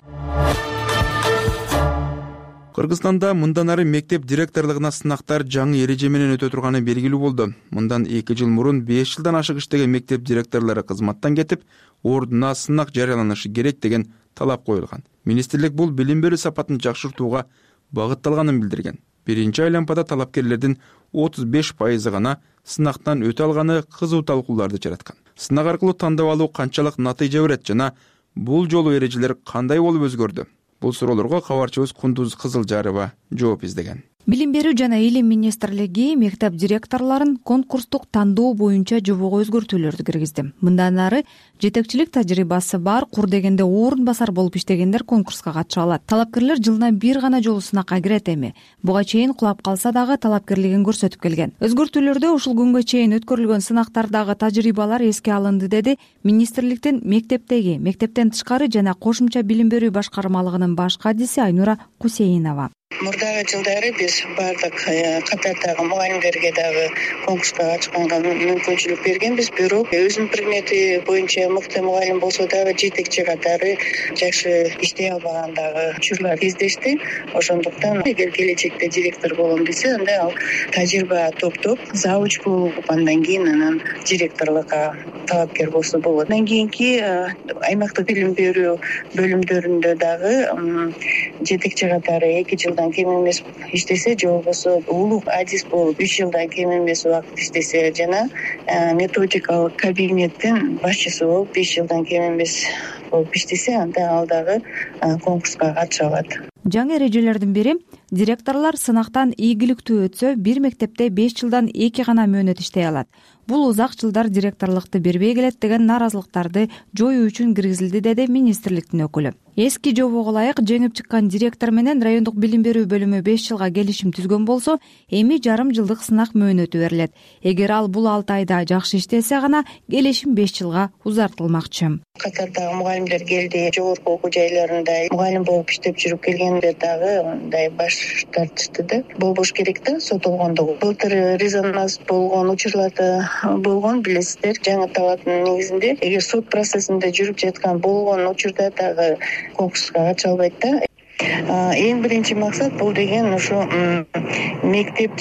Кыргызстанда мындан ары мектеп директорлугуна сынактар жаңы эреже менен өтө турганы белгилүү болду. Мындан эки жыл мурун беш жылдан ашык иштеген мектеп директорлору кызматтан кетип, ордуна сынак жарыяланышы керек деген талап коюлган. Министрлик бул билим берүү сапатын жакшыртууга багытталганын билдирген. Биринчи айлампада талапкерлердин отуз беш пайызы гана сынактан өтө алганы кызуу талкууларды жараткан. Сынак аркылуу тандап алуу канчалык натыйжа берет жана бул жолу эрежелер кандай болуп өзгөрдү? Бул суроолорго кабарчыбыз Кундуз Кызылжарова жооп издеген. Билим берүү жана илим министрлиги мектеп директорлорун конкурстук тандоо боюнча жобого өзгөртүүлөрдү киргизди. Мындан ары жетекчилик тажрыйбасы бар, кур дегенде орун басар болуп иштегендер конкурска катыша алат. Талапкерлер жылына бир гана жолу сынакка кирет эми. Буга чейин кулап калса дагы талапкерлигин көрсөтүп келген. Өзгөртүүлөрдө ушул күнгө чейин өткөрүлгөн сынактардагы тажрыйбалар эске алынды, деди министрликтин мектептеги, мектептен тышкары жана кошумча билим берүү башкармалыгынын баш кадиси Айнура Кусейинова. мурдагы жылдары биз баардык катардагы мугалимдерге дагы конкурска катышканга мүмкүнчүлүк бергенбиз, бирок өзүнүн предмети боюнча мыкты мугалим болсо дагы жетекчи катары жакшы иштей албаган дагы учурлар кездешти. Ошондуктан эгер келечекте директор болом десе, анда ал тажрыйба топтоп завуч болуп, андан кийин анан директорлукка талапкер болсо болот. Андан кийинки аймактык билим берүү бөлүмдөрүндө дагы жетекчи катары эки жылдан кем эмес иштесе, же болбосо улук адис болуп үч жылдан кем эмес убакыт иштесе, жана методикалык кабинеттин башчысы болуп беш жылдан кем эмес болуп иштесе, анда ал дагы конкурска катыша алат. Жаңы эрежелердин бири директорлор сынактан ийгиликтүү өтсө бир мектепте беш жылдан эки гана мөөнөт иштей алат. Бул узак жылдар директорлукту бербей келет деген наразылыктарды жоюу үчүн киргизилди, деди министрликтин өкүлү. Эски жобого ылайык жеңип чыккан директор менен райондук билим берүү бөлүмү беш жылга келишим түзгөн болсо, эми жарым жылдык сынак мөөнөтү берилет. Эгер ал бул алты айда жакшы иштесе гана келишим беш жылга узартылмакчы. Катардагы мугалимдер келди, жогорку окуу жайларында мугалим болуп иштеп жүрүп келгендер дагы мындай баш тартышты да. Болбош керек да, сотолгондугу. Былтыр резонанс болгон учурларда болгон, билесиздер, жаңы талаптын негизинде эгер сот процессинде жүрүп жаткан болгон учурда дагы конкурска катыша албайт да. Эң биринчи максат бул деген ушу мектеп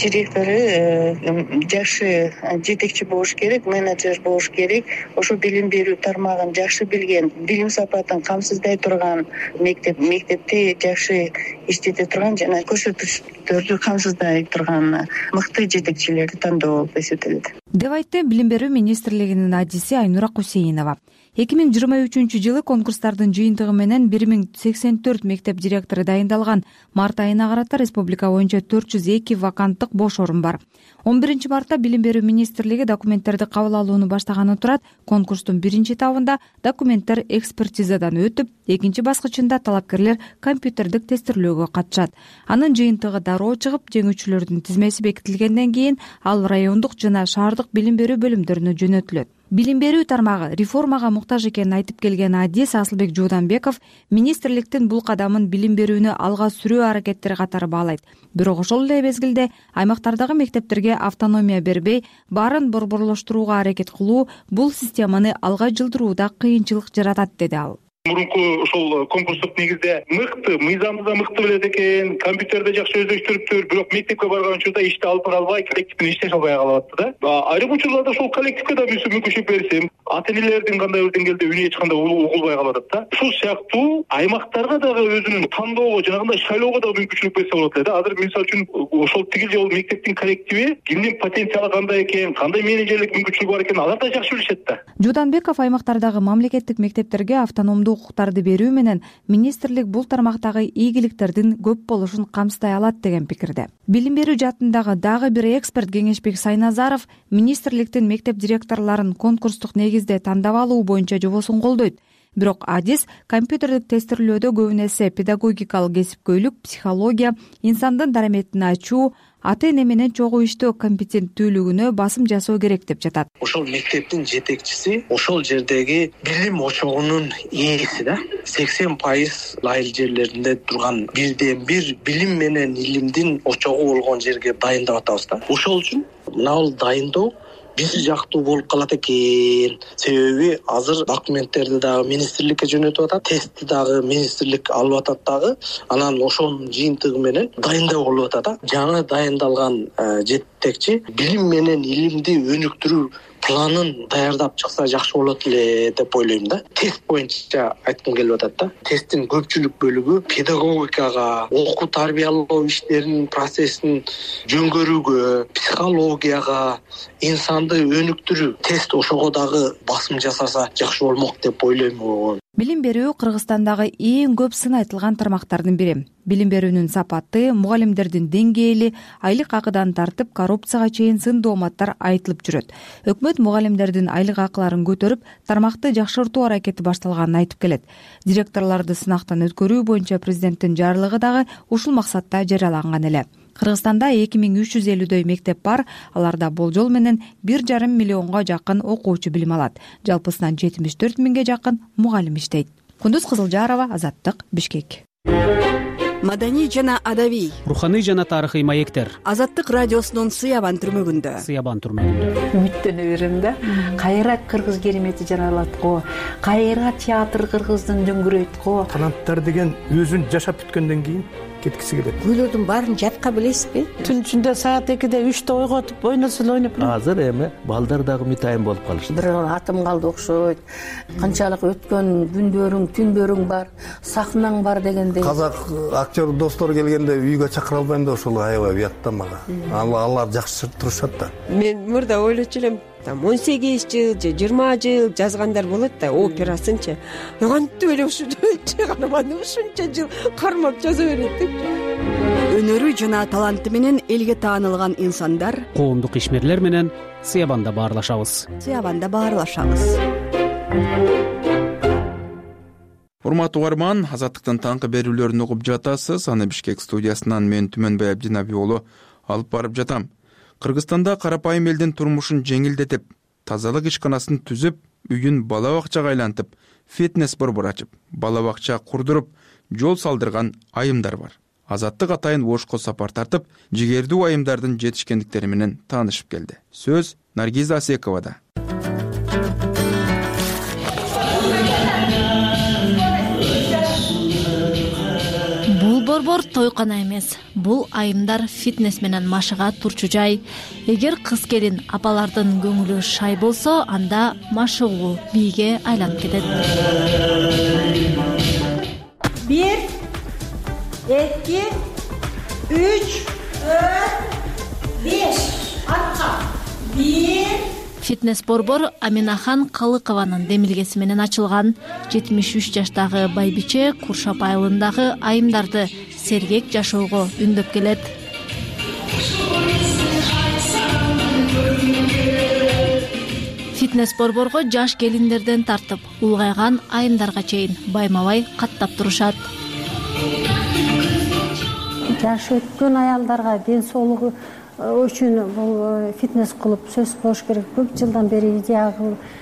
директору жакшы жетекчи болуш керек, менеджер болуш керек. Ошо билим берүү тармагын жакшы билген, билим сапатын камсыздай турган мектеп, мектепти жакшы иштете турган жана көрсөтүштөрдү камсыздай турган мыкты жетекчилерди тандоо болуп эсептелет, деп айтты билим берүү министрлигинин адиси Айнура Кусейинова. эки миң жыйырма үчүнчү жылы конкурстардын жыйынтыгы менен бир миң сексен төрт мектеп директору дайындалган. Март айына карата республика боюнча төрт жүз эки ваканттык бош орун бар. он биринчи мартта билим берүү министрлиги документтерди кабыл алууну баштаганы турат. Конкурстун биринчи этабында документтер экспертизадан өтүп, экинчи баскычында талапкерлер компьютердик тестирлөөгө катышат. Анын жыйынтыгы дароо чыгып, жеңүүчүлөрдүн тизмеси бекитилгенден кийин ал райондук жана шаардык билим берүү бөлүмдөрүнө жөнөтүлөт. Билим берүү тармагы реформага муктаж экенин айтып келген адис Асылбек Жууданбеков министрликтин бул кадамын билим берүүнү алга сүрүү аракеттери катары баалайт. Бирок ошол эле мезгилде аймактардагы мектептерге автономия бербей, баарын борборлоштурууга аракет кылуу бул системаны алга жылдырууда кыйынчылык жаратат, деди ал. Мурунку ошол конкурстук негизде мыкты, мыйзамды да мыкты билет экен, компьютерди жакшы өздөштүрүптүр, бирок мектепке барган учурда ишти алып бара албай, коллективден иштеше албай калып атты да. Айрым учурларда ошол коллективге да биз мүмкүнчүлүк берсем, ата-энелердин кандай бир деңгээлде үнү эч кандай угулбай калып атат да. Ушул сыяктуу аймактарга дагы өзүнүн тандоого, жанагындай шайлоого да мүмкүнчүлүк берсе болот эле да. Азыр мисалы үчүн ошол тигил же мектептин коллективи кимдин потенциалы кандай экен, кандай менеджерлик мүмкүнчүлүгү бар экен, алар да жакшы билишет да. Жууданбеков аймактардагы мамлекеттик мектептерге автономдуу укуктарды берүү менен министрлик бул тармактагы ийгиликтердин көп болушун камсыздай алат деген пикирде. Билим берүү жаатындагы дагы бир эксперт Кеңешбек Сайназаров министрликтин мектеп директорлорун конкурстук негизде тандап алуу боюнча жобосун колдойт. Бирок адис компьютердик тестирлөөдө көбүн эсе педагогикалык кесипкөйлүк, психология, инсандын дараметин ачуу, ата-эне менен чогуу иштөө компетенттүүлүгүнө басым жасоо керек деп жатат. Ошол мектептин жетекчиси ошол жердеги билим очогунун ээси да. сексен пайыз айыл жерлеринде турган бирден бир билим менен илимдин очогу болгон жерге дайындап атабыз да. Ошол үчүн мына дайындоо бир жактуу болуп калат экен. Себеби азыр документтерди дагы министрликке жөнөтүп атат, тестти дагы министрлик алып атат дагы. Анан ошонун жыйынтыгы менен дайындоо болуп атат да. Жаңы дайындалган жетекчи билим менен илимди өнүктүрүү планын даярдап чыкса жакшы болот эле деп ойлойм да. Тест боюнча айткым келип атат да. Тесттин көпчүлүк бөлүгү педагогикага, окуу тарбиялоо иштеринин процессин жөнгөрүүгө, психологияга, инсанды өнүктүрүү. Тест ошого дагы басым жасаса жакшы болмок деп ойлойм. Билим берүү Кыргызстандагы эң көп сын айтылган тармактардын бири. Билим берүүнүн сапаты, мугалимдердин деңгээли, айлык акыдан тартып коррупцияга чейин сын дооматтар айтылып жүрөт. Өкмөт мугалимдердин айлык акыларын көтөрүп, тармакты жакшыртуу аракети башталганын айтып келет. Директорлорду сынактан өткөрүү боюнча президенттин жарлыгы дагы ушул максатта жарыяланган эле. Кыргызстанда эки миң үч жүз элүүдөй мектеп бар. Аларда болжол менен бир жарым миллионго жакын окуучу билим алат. Жалпысынан жетимиш төрт миңге жакын мугалим иштейт. Кундуз Кызылжарова, Азаттык, Бишкек. маданий жана адабий, руханий жана тарыхый маектер. Азаттык радиосунун Сыябан түрмөгүндө. Сыябан түрмөгүндө. Үмүттөнө берем да. Кайра кыргыз керемети жаралат го. Кайра театр кыргыздын дөңгүрөйт го. Канаттар деген өзүн жашап бүткөндөн кийин кеткиси келет. Күйлөрдүн баарын жатка билесизби? Түн ичинде саат экиде үчтө ойготуп ойносо эле ойноп. Азыр эми балдар дагы митайым болуп калышты. Бир атым калды окшойт. Канчалык өткөн күндөрүң, түндөрүң бар, сахнаң бар дегендей. Казак актер достор келгенде үйгө чакыра албайм да ошол аябай уятта мага. Алар жакшы турушат да. Мен мурда ойлочу элем, там он сегиз жыл же жыйырма жыл жазгандар болот да, операсынчы. Кантип эле ушунча каарман ушунча жыл кармап жаза берет деп. Өнөрү жана таланты менен элге таанылган инсандар, коомдук ишмерлер менен Сыябанда баарлашабыз. Сыябанда баарлашабыз. Урматтуу угарман, Азаттыктын таңкы берүүлөрүн угуп жатасыз. Аны Бишкек студиясынан мен Түмөнбай Абдинаби уулу алып барып жатам. Кыргызстанда карапайым элдин турмушун жеңилдетип, тазалык ишканасын түзүп, үйүн бала бакчага айлантып, фитнес борбор ачып, бала бакча курдуруп, жол салдырган айымдар бар. Азаттык атайын Ошко сапар тартып, жигердүү айымдардын жетишкендиктери менен таанышып келди. Сөз Наргиза Асековада. Бул борбор тойкана эмес. Бул айымдар фитнес менен машыга турчу жай. Эгер кыз келин апалардын көңүлү шай болсо, анда машыгуу бийге айланып кетет. Бир, эки, үч, төрт, беш. Атка. Бир. Фитнес борбор Аминахан Калыкованын демилгеси менен ачылган. жетимиш үч жаштагы байбиче Куршап айылындагы айымдарды сергек жашоого үндөп келет. Фитнес борборго жаш келиндерден тартып, улгайган айымдарга чейин байма-бай каттап турушат. Жаш өткөн аялдарга ден соолугу үчүн бул фитнес кылып сөз болуш керек. Көп жылдан бери идея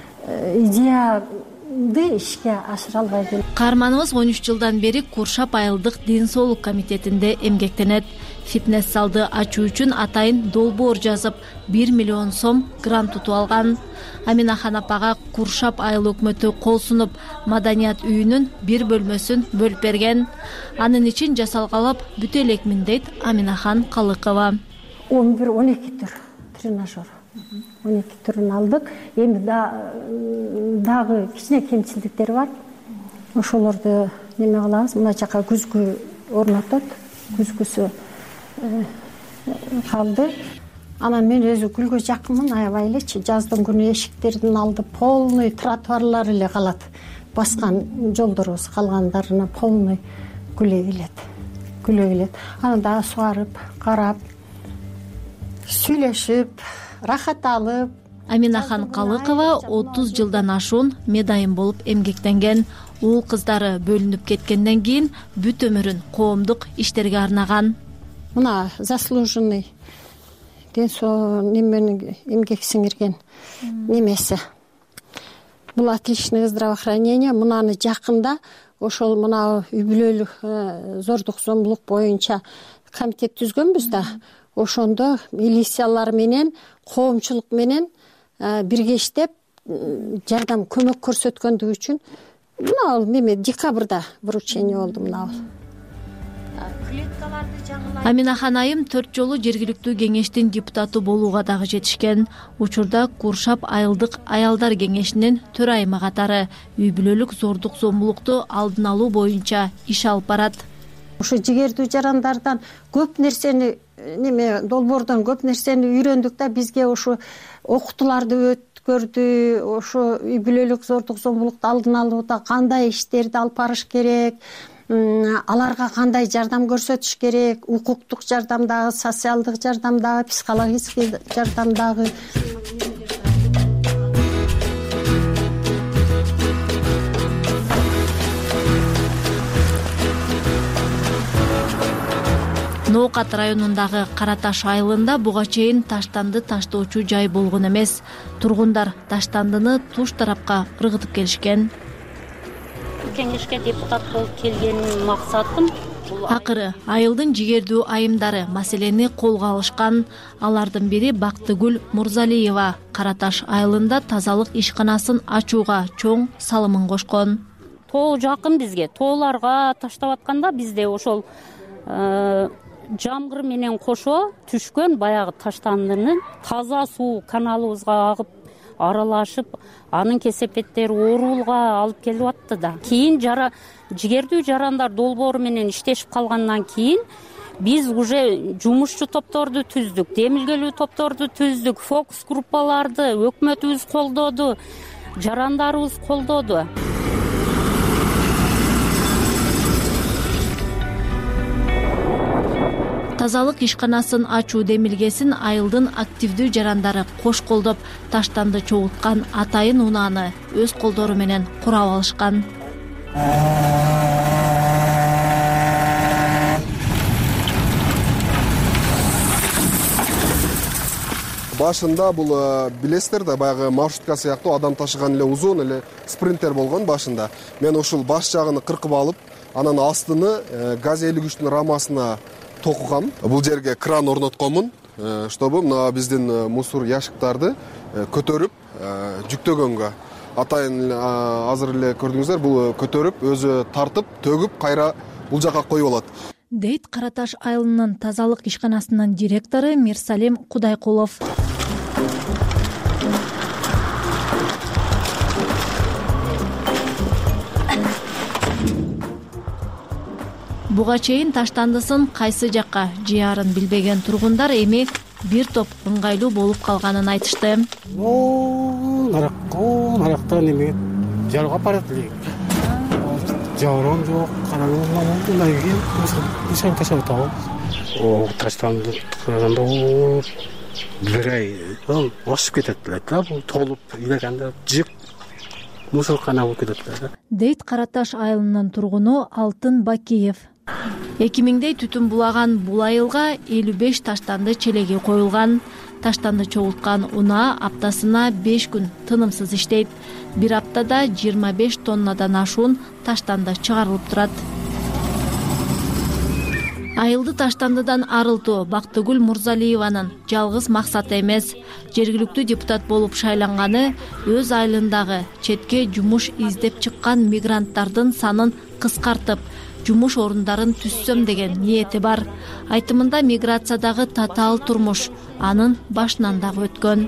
идеяды ишке ашыра албай келет. Каарманыбыз он үч жылдан бери Куршап айылдык ден соолук комитетинде эмгектенет. Фитнес залды ачуу үчүн атайын долбоор жазып, бир миллион сом грант утуп алган. Аминахан апага Куршап айыл өкмөтү кол сунуп, маданият үйүнүн бир бөлмөсүн бөлүп берген. Анын ичин жасалгалап бүтө элекмин дейт Аминахан Калыкова. он бир он эки түр тренажер. он эки түрүн алдык. Эми дагы кичине кемчиликтер бар. Ошолорду неме кылабыз? Мына жака күзгү орнотот. Күзгүсү калды. Анан мен өзү гүлгө жакынмын, аябай элечи. Жаздын күнү эшиктердин алды полный тротуарлар эле калат. Баскан жолдорубуз калгандарына полный гүлө келет. Гүлө келет. Аны дагы суарып, карап, сүйлөшүп, рахат алып. Аминахан Калыкова отуз жылдан ашуун медайым болуп эмгектенген. Уул кыздары бөлүнүп кеткенден кийин бүт өмүрүн коомдук иштерге арнаган. Мына заслуженный ден соолук немене эмгек сиңирген немеси. Бул отличное здравоохранение. Мунаны жакында ошол мына үй бүлөлүк зордук зомбулук боюнча комитет түзгөнбүз да. Ошондо милициялар менен, коомчулук менен бирге иштеп, жардам көмөк көрсөткөндүгү үчүн мына неме декабрда вручение болду мына. Аминахан айым төрт жолу жергиликтүү кеңештин депутаты болууга дагы жетишкен. Учурда Куршап айылдык аялдар кеңешинин төрайымы катары үй бүлөлүк зордук зомбулукту алдын алуу боюнча иш алып барат. Ушу жигердүү жарандардан көп нерсени неме долбоордон көп нерсени үйрөндүк да, бизге ушу окутууларды өткөрдү, ошо үй бүлөлүк зордук зомбулукту алдын алууда кандай иштерди алып барыш керек, аларга кандай жардам көрсөтүш керек, укуктук жардам дагы, социалдык жардам дагы, психологический жардам дагы. Ноокат районундагы Караташ айылында буга чейин таштанды таштоочу жай болгон эмес. Тургундар таштандыны туш тарапка ыргытып келишкен. Кеңешке депутат болуп келгеним максатым акыры айылдын жигердүү айымдары маселени колго алышкан. Алардын бири Бактыгүл Мурзалиева Кара Таш айылында тазалык ишканасын ачууга чоң салымын кошкон. Тоо жакын бизге, тоолорго таштап атканда бизде ошол жамгыр менен кошо түшкөн баягы таштандынын таза суу каналыбызга агып аралашып, анын кесепеттери оорулга алып келип атты да. Кийин жара жигердүү жарандар долбоору менен иштешип калгандан кийин биз уже жумушчу топторду түздүк, демилгелүү топторду түздүк, фокус группаларды өкмөтүбүз колдоду, жарандарыбыз колдоду. Тазалык ишканасын ачуу демилгесин айылдын активдүү жарандары кош колдоп, таштанды чогулткан атайын унааны өз колдору менен курап алышкан. Башында бул билесиздер да баягы маршрутка сыяктуу адам ташыган эле узун эле спринтер болгон башында. Мен ушул баш жагын кыркып алып, анан астыны газ ээлгичтин рамасына токугам. Бул жерге кран орнотконмун, чтобы мына биздин мусор ящиктарды көтөрүп жүктөгөнгө. Атайын азыр эле көрдүңүздөр, бул көтөрүп, өзү тартып, төгүп, кайра бул жака коюп алат. Дейт Кара Таш айылынын тазалык ишканасынын директору Мирсалим Кудайкулов. Буга чейин таштандысын кайсы жакка жыярын билбеген тургундар эми бир топ ыңгайлуу болуп калганын айтышты. Нарактан эме жарга апарат элек. Жаран жок, караңгы мындай кийин ишен ташап атабыз. О, таштанды кырганда бир ай ашып кетет эле да, бул толуп илегенде жык мусоркана болуп кетет эле. Дейт Кара Таш айылынын тургуну Алтын Бакиев. эки миңдей түтүн булаган бул айылга элүү беш таштанды челеги коюлган. Таштанды чогулткан унаа аптасына беш күн тынымсыз иштейт. Бир аптада жыйырма беш тоннадан ашуун таштанды чыгарылып турат. Айылды таштандыдан арылтуу Бактыгүл Мурзалиеванын жалгыз максаты эмес. Жергиликтүү депутат болуп шайланганы өз айылындагы четке жумуш издеп чыккан мигранттардын санын кыскартып, жумуш орундарын түзсөм деген ниети бар. Айтымында миграциядагы татаал турмуш анын башынан дагы өткөн.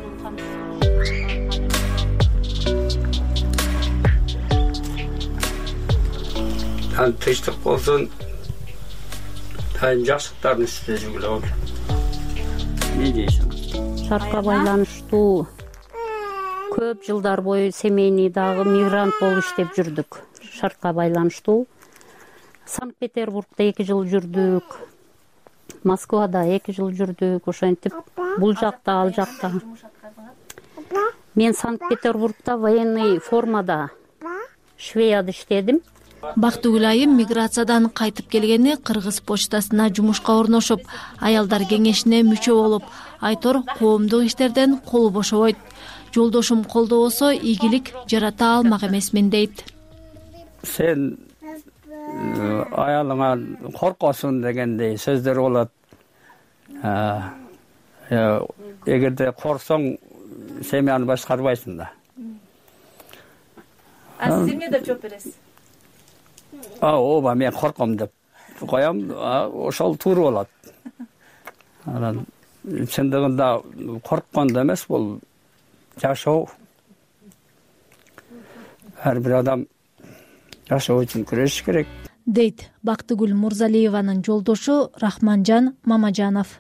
Ан тынчтык болсун, тайын жакшылыктарын үстүнө жүргүлө болот. Не дейсиң? Шартка байланыштуу көп жылдар бою семейныйдагы мигрант болуп иштеп жүрдүк. Шартка байланыштуу Санкт-Петербургда эки жыл жүрдүк, Москвада эки жыл жүрдүк, ошентип бул жакта, ал жакта. Мен Санкт-Петербургда военный формада швеяда иштедим. Бактыгүл айым миграциядан кайтып келгени Кыргыз почтасына жумушка орношуп, аялдар кеңешине мүчө болуп, айтор коомдук иштерден колу бошобойт. Жолдошум колдобосо ийгилик жарата алмак эмесмин дейт. Сен аялыңа коркосуң дегендей сөздөр болот. Эгерде корксоң, семьяны башкарбайсың да. А сиз эмне деп жооп бересиз? А, ооба, мен корком деп коем, ошол туура болот. Анан чындыгында корккондо эмес, бул жашоо. Ар бир адам жашоо үчүн күрөшүш керек. Дейт Бактыгүл Мурзалиеванын жолдошу Рахманжан Мамажанов.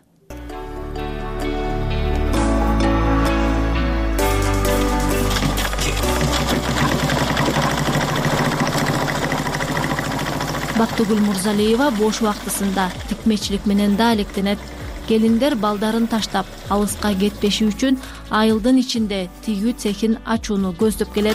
Бактыгүл Мурзалиева бош убактысында тикмечилик менен да алектенет. Келиндер балдарын таштап, алыска кетпеши үчүн айылдын ичинде тигүү цехин ачууну көздөп келет.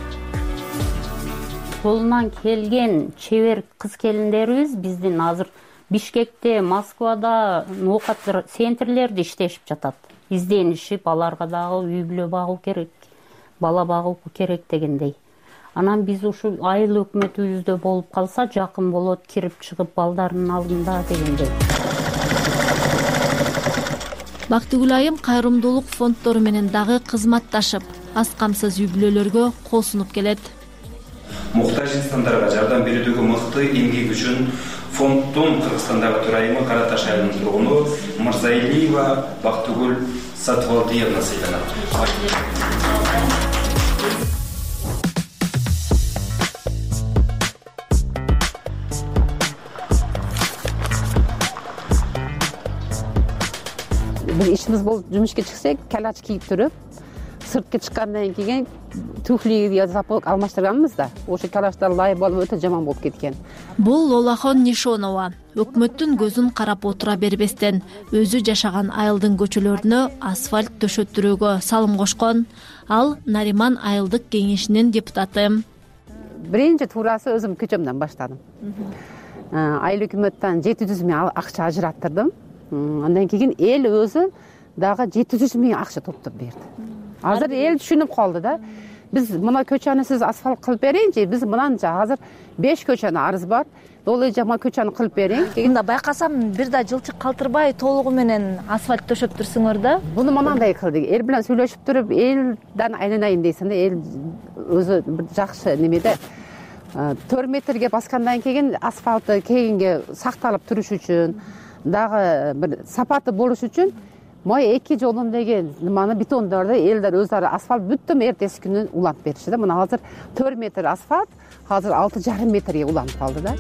Колунан келген чебер кыз келиндерибиз биздин азыр Бишкекте, Москвада ноокат центрлерде иштешип жатат. Изденишип, аларга дагы үй бүлө багуу керек, бала багуу керек дегендей. Анан биз ушу айыл өкмөтүбүздө болуп калса жакын болот, кирип чыгып балдарынын алдында дегендей. Бактыгүл айым кайрымдуулук фонддору менен дагы кызматташып, аз камсыз үй бүлөлөргө кол сунуп келет. Муктаж инсандарга жардам берүүдөгү мыкты эмгек үчүн фонддун Кыргызстандагы төрайымы Кара Таш айылынын тургуну Мырзаилиева Бактыгүл Сатыбалдиевна сыйланат. Бир ишибиз болуп жумушка чыксак, калач кийип туруп, сыртка чыккандан кийин туфли жасап алмаштырганбыз да. Ошо калачтар лай болуп өтө жаман болуп кеткен. Бул Лолахон Нишонова. Өкмөттүн көзүн карап отура бербестен өзү жашаган айылдын көчөлөрүнө асфальт төшөттүрүүгө салым кошкон. Ал Нариман айылдык кеңешинин депутаты. Биринчи туурасы өзүм көчөмдөн баштадым. Айыл өкмөттөн жети жүз миң акча ажыраттырдым. Андан кийин эл өзү дагы жети жүз миң акча топтоп берди. Азыр эл түшүнүп калды да. Биз мына көчөнү сиз асфальт кылып берейинчи, биз мынанча азыр беш көчөнүн арыз бар. Долой жама көчөнү кылып бериң. Мында байкасам бир да жылчык калтырбай толугу менен асфальт төшөп турсуңар да. Буну мынандай кылдык. Эл менен сүйлөшүп туруп, элден айланайын дейсиң да, эл өзү бир жакшы немеде төрт метрге баскандан кийин асфальты кейинге сакталып туруш үчүн, дагы бир сапаты болуш үчүн мой эки жолун деген nimani бетондорду элдер өзүлөрү асфальт бүттүм эртеси күнү улантып беришти да. Мына азыр төрт метр асфальт азыр алты жарым метрге уланып калды да.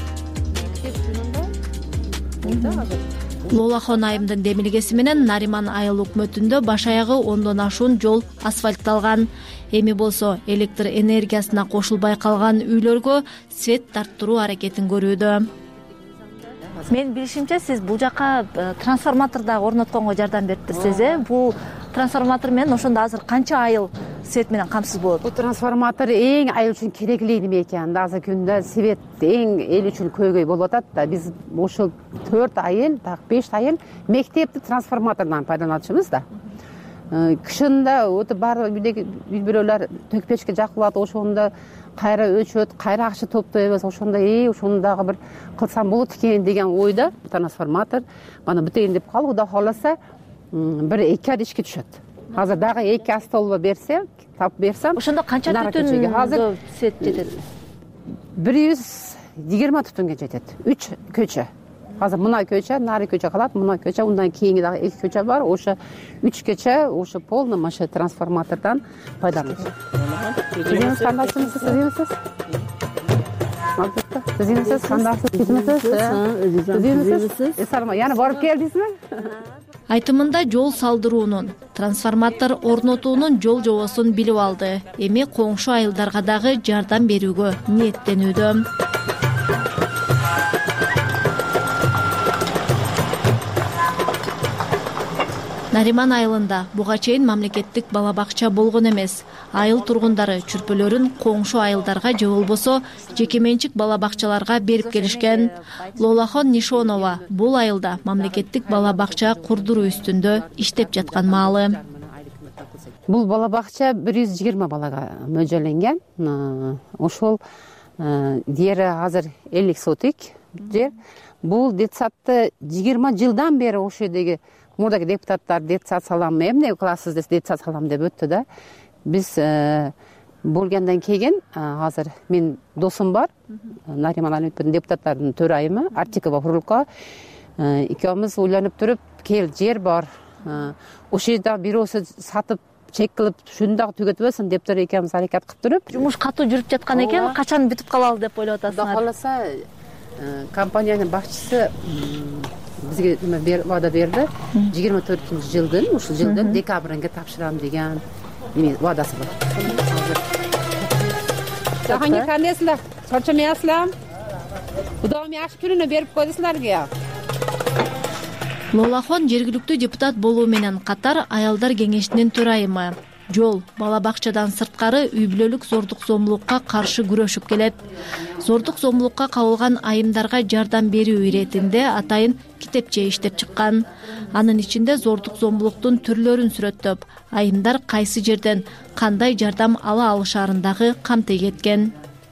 Лолахон айымдын демилгеси менен Нариман айыл өкмөтүндө баш аягы ондон ашуун жол асфальтталган. Эми болсо электр энергиясына кошулбай калган үйлөргө свет тарттыруу аракетин көрүүдө. Мен билишимче сиз бул жака трансформатор дагы орнотконго жардам бериптирсиз, э? Бул трансформатор менен ошондо азыр канча айыл свет менен камсыз болот? Бул трансформатор эң айыл үчүн керектүү неме экен. Азыр күндө свет эң эл үчүн көйгөй болуп атат да. Биз ошол төрт айыл, дагы беш айыл мектепти трансформатордон пайдаланышыбыз да. Кышында өтө бар үйдөгү үй-бүлөлөр төкпешке жакылат, ошондо кайра өчөт, кайра акча топтойбуз, ошондо эй, ошону дагы бир кылсам болот экен деген ойдо трансформатор мана бүтөйүн деп калып, Кудай кааласа бир эки ай ишке түшөт. Азыр дагы эки астолба берсе, тап берсем, ошондо канча түтүн свет жетет? бир жүз жыйырма түтүнгө жетет. үч көчө. Азыр мына көчө, нары көчө калат, мына көчө, ундан кийинки дагы эки көчө бар. Ошо үч көчө, ошо полный маша трансформатордон пайдаланышат. Сиз кандайсыз? Сиз эмисиз? Сиз эмисиз? Кандайсыз? Сиз эмисиз? Эсалма, яна барып келдиңизби? Айтымында жол салдыруунун, трансформатор орнотуунун жол жобосун билип алды. Эми коңшу айылдарга дагы жардам берүүгө ниеттенүүдө. Нариман айылында буга чейин мамлекеттик бала бакча болгон эмес. Айыл тургундары чүрпөлөрүн коңшу айылдарга же болбосо жеке менчик бала бакчаларга берип келишкен. Лолахон Нишонова бул айылда мамлекеттик бала бакча курдуруу үстүндө иштеп жаткан маалы. Бул бала бакча бир жүз жыйырма балага мөжөлөнгөн. Ошол жери азыр элүү сотик жер. Бул детсадты жыйырма жылдан бери ошол жердеги мурдагы депутаттар детсад салам, эмне кыласыз деп детсад салам деп өттү да. Биз болгондон кийин азыр мен досум бар, Нариман айылынын депутаттарынын төрайымы Артикова Фурулка. Экөөбүз ойлонуп туруп, кел жер бар. Ошол жерде бирөөсү сатып чек кылып шундагы түгөтөбөсүн деп туруп экөөбүз аракет кылып туруп, жумуш катуу жүрүп жаткан экен, качан бүтүп калалы деп ойлоп атасыңар? Кудай кааласа, компаниянын башчысы бизге вада берди. жыйырма төртүнчү жылдын, ушул жылдын декабрында тапшырам деген вадасы бар. Жахани кандайсыңдар? Чорчомайсыздар? Кудайым жакшы күнүнө берип койду силерге. Лолахон жергиликтүү депутат болуу менен катар аялдар кеңешинин төрайымы. жол, бала бакчадан сырткары үй бүлөлүк зордук зомбулукка каршы күрөшүп келет. Зордук зомбулукка кабылган айымдарга жардам берүү иретинде атайын китепче иштеп чыккан. Анын ичинде зордук зомбулуктун түрлөрүн сүрөттөп, айымдар кайсы жерден кандай жардам ала алышаарын дагы камтый кеткен.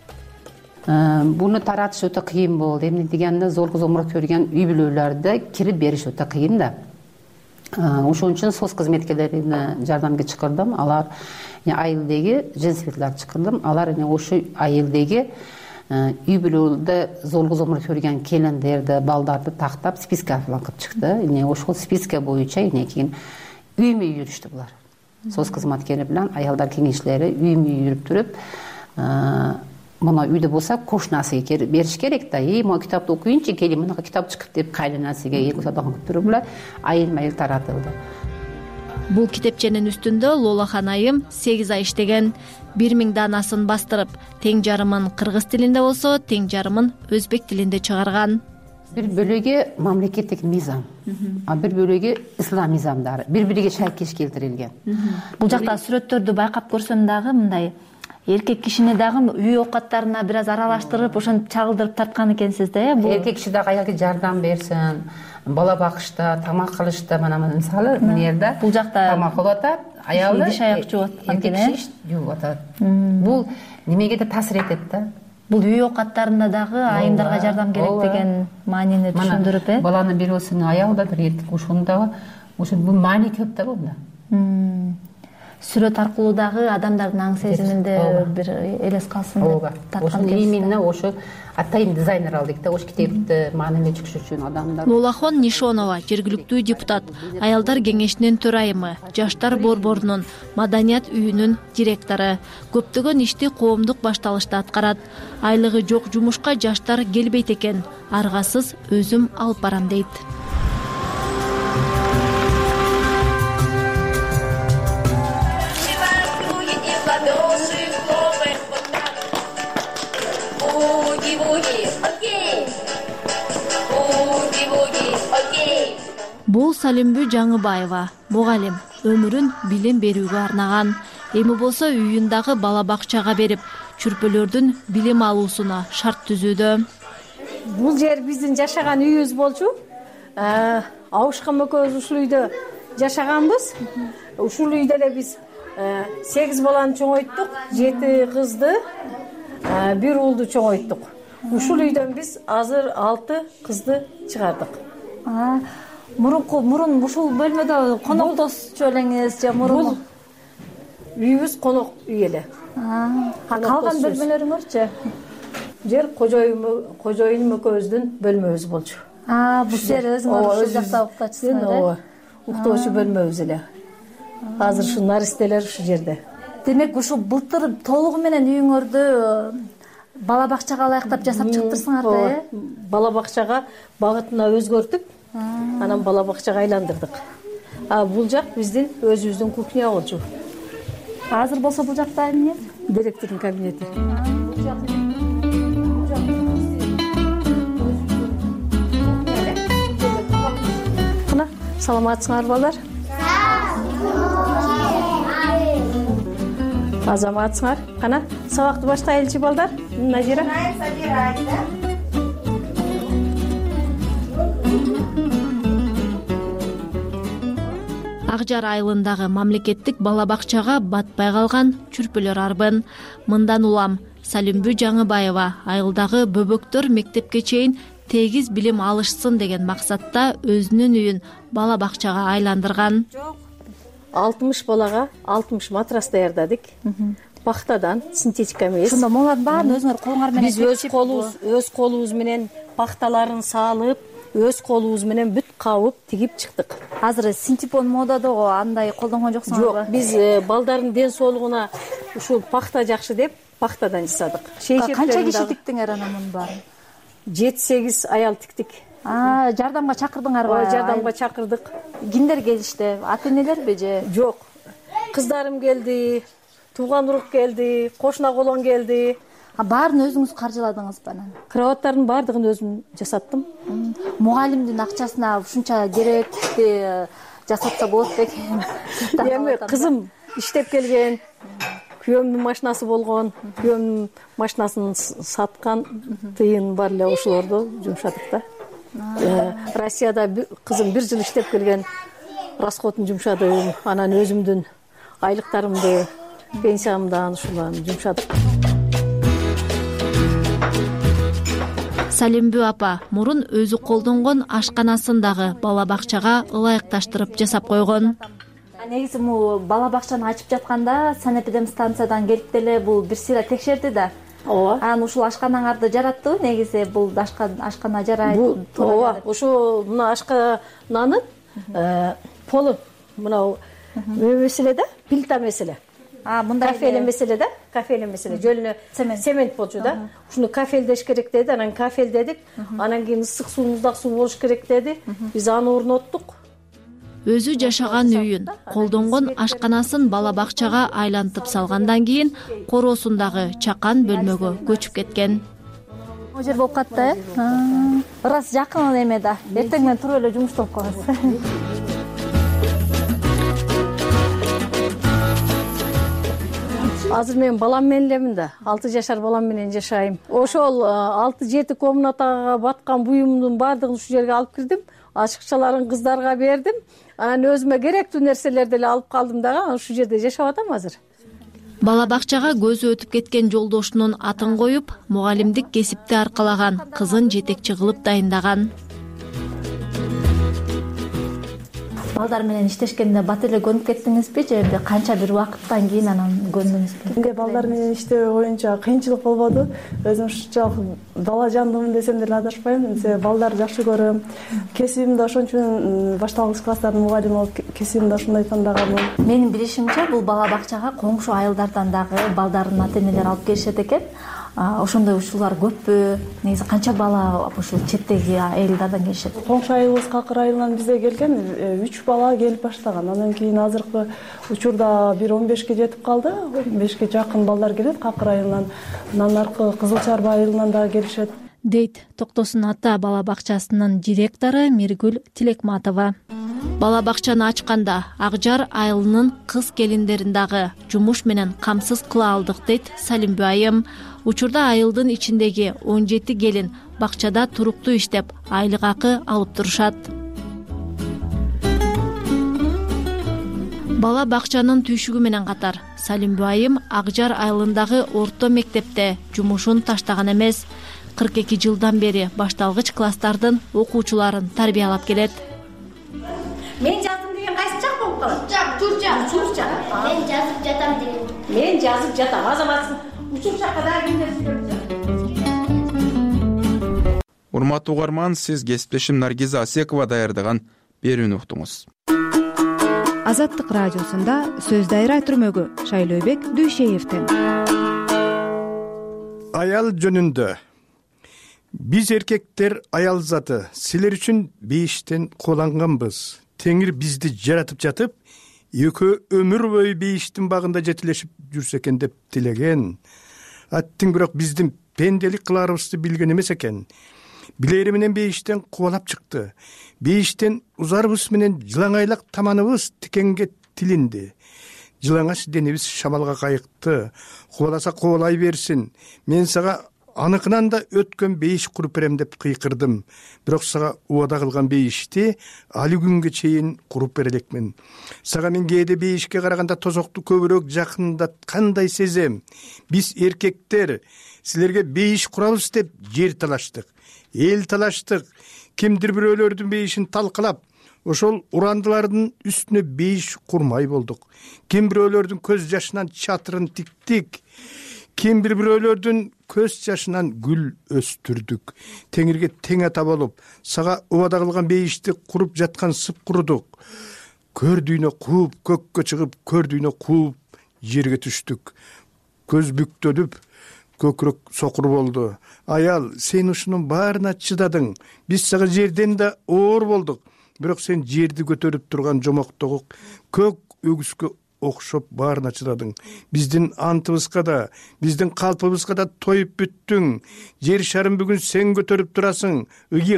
Буну таратыш өтө кыйын болду. Эмне дегенде зордук зомбулук көргөн үй бүлөлөрдө кирип бериш өтө кыйын да. Ошон үчүн соц кызметкерлерине жардамга чакырдым. Алар айылдеги женсветлер чакырдым. Алар ошо айылдеги үй бүлөлөрдө зордук зомбулук көргөн келиндерди, балдарды тактап списка кылып чыкты. Ошол списка боюнча кийин үймө жүрүштү булар. Соц кызматкери менен аялдар кеңешчилери үймө жүрүп туруп, мына үйдө болсо кошунасыга бериш керек да. И могу китапты окуйунчу, кели мына китап чыкты деп кайнанасыга эки садака туруп эле айыл-майыл таратылды. Бул китепченин үстүндө Лолахан айым сегиз ай иштеген, бир миң даанасын бастырып, тең жарымын кыргыз тилинде болсо, тең жарымын өзбек тилинде чыгарган. Бир бөлүгү мамлекеттик мыйзам, а бир бөлүгү ислам мыйзамдары бири-бириге шайкеш келтирилген. Бул жакта сүрөттөрдү байкап көрсөм дагы мындай эркек кишини дагы үй оокаттарына бир аз аралаштырып, ошентип чагылдырып тарткан экенсиз да, э? Эркек киши дагы аялга жардам берсин, бала бакышта, тамак кылышта, мына мисалы мына жерде бул жакта тамак кылып атат, аялы идиш аяк жууп аткан экен, э? Жууп атат. Бул немеге да таасир этет да. Бул үй оокаттарында дагы айымдарга жардам керек деген маанини түшүндүрүп, э? Баланы берүүсүн аялда бир эркек ошондо ошо бул маани көп да бул. Сүрөт аркылуу дагы адамдардын аң сезиминде бир элес калсын деп ошо именно ошо атайын дизайнер алдык да, ошо китепти маанилешиш үчүн адамдар. Лолахон Нишонова жергиликтүү депутат, аялдар кеңешинин төрайымы, жаштар борборунун, маданият үйүнүн директору. Көптөгөн ишти коомдук башталышта аткарат. Айлыгы жок жумушка жаштар келбейт экен. Аргасыз өзүм алып барам дейт. Бул Салимбү Жаңыбаева, мугалим, өмүрүн билим берүүгө арнаган. Эми болсо үйүндагы бала бакчага берип, чүрпөлөрдүн билим алуусуна шарт түзүүдө. Бул жер биздин жашаган үйүбүз болчу. Абышкам экөөбүз ушул үйдө жашаганбыз. Ушул үйдө эле биз сегиз баланы чоңойттук, жети кызды, бир уулду чоңойттук. Ушул үйдөн биз азыр алты кызды чыгардык. Мурунку мурун ушул бөлмөдө коноктошчу элеңиз же мурун? Үйүбүз конок үй эле. Калган бөлмөлөрүңөрчү? Жер кожоюнум экөөбүздүн бөлмөбүз болчу. Бул жер өзүңөр ушул жакта уктачысыңар, э? Уктоочу бөлмөбүз эле. Азыр ушу наристелер ушул жерде. Демек ушу былтыр толугу менен үйүңөрдү бала бакчага ылайыктап жасап чыктырсыңар да, э? Бала бакчага багытына өзгөртүп, анан бала бакчага айландырдык. А бул жак биздин өзүбүздүн кухня болчу. Азыр болсо бул жакта эмне? Директордун кабинети. Кана, саламатсыңар балдар? Азаматсыңар? Кана, сабакты баштайлычы балдар? Назира? Акжар айылындагы мамлекеттик бала бакчага батпай калган чүрпөлөр арбын. Мындан улам Салимбү Жаңыбаева айылдагы бөбөктөр мектепке чейин тегиз билим алышсын деген максатта өзүнүн үйүн бала бакчага айландырган. алтымыш балага алтымыш матрас даярдадык. Пахтадан, синтетика эмес. Ошондо молардын баарын өзүңөр колуңар менен биз өз колубуз, өз колубуз менен пахталарын салып, өз колубуз менен бүт кабып, тигип чыктык. Азыр синтепон модада го, андай колдонгон жоксуңарбы? Жок, биз балдардын ден соолугуна ушул пахта жакшы деп пахтадан жасадык. Канча киши тиктиңер анан мунун баарын? жети сегиз аял тиктик. Жардамга чакырдыңарбы? Жардамга чакырдык. Кимдер келишти? Ата энелерби же? Жок. Кыздарым келди, тууган урук келди, кошуна колон келди. Баарын өзүңүз каржыладыңызбы анан? Кроваттардын баардыгын өзүм жасаттым. Мугалимдин акчасына ушунча керекти жасатса болот бекен? Эми кызым иштеп келген, күйөөмдүн машинасы болгон, күйөөмдүн машинасын саткан тыйын бар эле ошолорду жумшадык да. Россияда кызым бир жыл иштеп келген, расходун жумшадым, анан өзүмдүн айлыктарымды, пенсиямдан ушуларды жумшадык. Салимбү апа мурун өзү колдонгон ашканасын дагы бала бакчага ылайыкташтырып жасап койгон. Негизи бул бала бакчаны ачып жатканда санэпидемстанциядан келип деле бул бир сыйра текшерди да. Ооба. Анан ушул ашканаңарды жараттыбы? Негизи бул ашкана жарайт. Ооба, ошо мына ашкананын полу мынау меселе да, плита меселе. А, мындай кафеле меселе да, кафеле меселе. Жөлүнө цемент болчу да. Ушуну кафелдеш керек деди, анан кафелдедик. Анан кийин ысык суу, муздак суу болуш керек деди. Биз аны орноттук. Өзү жашаган үйүн, колдонгон ашканасын бала бакчага айлантып салгандан кийин короосундагы чакан бөлмөгө көчүп кеткен. Бул жер болуп катты, э? Ырас жакын эме да. Эртең менен туруп эле жумуштап коебуз. Азыр мен балам менен элемин да, алты жашар балам менен жашайм. Ошол алты жети комнатага баткан буюмдун баардыгын ушул жерге алып кирдим. Ашыкчаларын кыздарга бердим. Анан өзүмө керектүү нерселерди эле алып калдым дагы, ушул жерде жашап атам азыр. Бала бакчага көзү өтүп кеткен жолдошунун атын коюп, мугалимдик кесипти аркалаган, кызын жетекчи кылып дайындаган. Балдар менен иштешкенде бат эле көнүп кеттиңизби же канча бир убакыттан кийин анан көндүңүзбү? Менге балдар менен иштөө боюнча кыйынчылык болбоду. Өзүм ушунчалык бала жандымын десем деле адашпайм. Себеби балдарды жакшы көрөм. Кесибимди ошон үчүн башталгыч класстардын мугалими болуп кесибимди ошондой тандаганмын. Менин билишимче, бул бала бакчага коңшу айылдардан дагы балдардын ата-энелери алып келишет экен. Ошондой учурлар көппү? Негизи канча бала ушул четтеги айылдардан келишет? Коңшу айылыбыз Какыр айылынан бизге келген үч бала келип баштаган. Андан кийин азыркы учурда бир он бешке жетип калды. он бешке жакын балдар келет Какыр айылынан. Андан аркы Кызыл Чарба айылынан дагы келишет. Дейт Токтосун ата бала бакчасынын директору Миргүл Тилекматова. Бала бакчаны ачканда Акжар айылынын кыз келиндерин дагы жумуш менен камсыз кыла алдык дейт Салимбү айым. Учурда айылдын ичиндеги он жети келин бакчада туруктуу иштеп, айлык акы алып турушат. Бала бакчанын түйшүгү менен катар Салимбү айым Акжар айылындагы орто мектепте жумушун таштаган эмес. кырк эки жылдан бери башталгыч класстардын окуучуларын тарбиялап келет. Мен жаздым деген кайсы жак болуп калат? Жак, жур жак, жур жак. Мен жазып жатам деген. Мен жазып жатам. Азаматсың. Учур жакка дагы кимдер жүрөт? Урматтуу угарман, сиз кесиптешим Наргиза Асекова даярдаган берүүнү уктуңуз. Азаттык радиосунда сөз дайра түрмөгү Шайлообек Дүйшеевден. Аял жөнүндө. Биз эркектер аял заты, силер үчүн бейиштен кууланганбыз. Теңир бизди жаратып жатып, экөө өмүр бою бейиштин багында жетилешип жүрсө экен деп тилеген. Аттың бирок биздин пенделик кыларыбызды билген эмес экен. Билери менен бейиштен кубалап чыкты. Бейиштен узарыбыз менен жылаңайлак таманыбыз тикенге тилинди. Жылаңач денебиз шамалга кайыкты. Кубаласа кубалай берсин. Мен сага аныкынан да өткөн бейиш куруп берем деп кыйкырдым. Бирок сага убада кылган бейишти али күнгө чейин куруп бере элекмин. Сага мен кээде бейишке караганда тозокту көбүрөөк жакындаткандай сезем. Биз эркектер силерге бейиш курабыз деп жер талаштык, эл талаштык. Кимдир бирөөлөрдүн бейишин талкалап, ошол урандылардын үстүнө бейиш курмай болдук. Ким бирөөлөрдүн көз жашынан чатырын тиктик. Ким бир бирөөлөрдүн көз жашынан гүл өстүрдүк. Теңирге тең ата болуп, сага убада кылган бейишти куруп жаткан сып курудук. Көрдүйнө кууп, көккө чыгып, көрдүйнө кууп, жерге түштүк. Көз бүктөлүп, көкүрөк сокур болду. Аял, сен ушунун баарына чыдадың. Биз сага жерден да оор болдук. Бирок сен жерди көтөрүп турган жомоктогу көк өгүскө окшоп баарына чыдадың. Биздин антыбызга да, биздин калпыбызга да тоюп бүттүң. Жер шарын бүгүн сен көтөрүп турасың. Ыйык,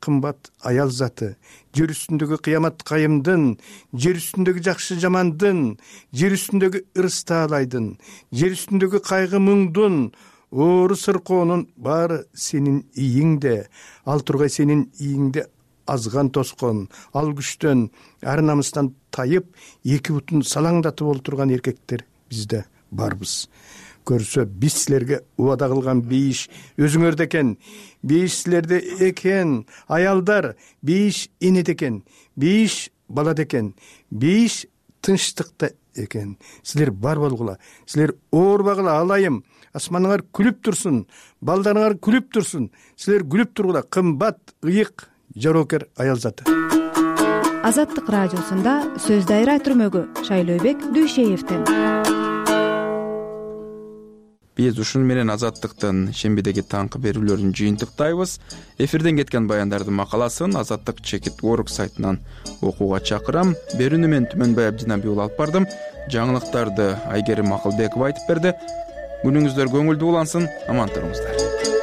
кымбат аял заты, жер үстүндөгү кыямат кайымдын, жер үстүндөгү жакшы жамандын, жер үстүндөгү ырыс таалайдын, жер үстүндөгү кайгы мұңдун, оору сыркоонун баары сенин ийиңде. Ал тургай сенин ийиңде азган тоскон, ал күчтөн, ар намыстан тайып, эки бутун салаңдатып олтурган эркектер бизде барбыз. Көрсө биз силерге убада кылган бейиш өзүңөрдө экен. Бейиш силерде экен. Аялдар, бейиш энеде экен. Бейиш балада экен. Бейиш тынчтыкта экен. Силер бар болгула. Силер оорбагыла, алайым. Асманыңар күлүп турсун. Балдарыңар күлүп турсун. Силер күлүп тургула. Кымбат, ыйык, жарокер аял заты. Азаттык радиосунда сөз дайра түрмөгү Шайлообек Дүйшеевден. Биз ушун менен Азаттыктын шембидеги таңкы берүүлөрүн жыйынтыктайбыз. Эфирден кеткен баяндардын макаласын Азаттык чекит орг сайтынан окууга чакырам. Берүүнү мен Түмөнбай Абдинабий уулу алып бардым. Жаңылыктарды Айгерим Акылбекова айтып берди. Күнүңүздөр көңүлдүү улансын, аман туруңуздар.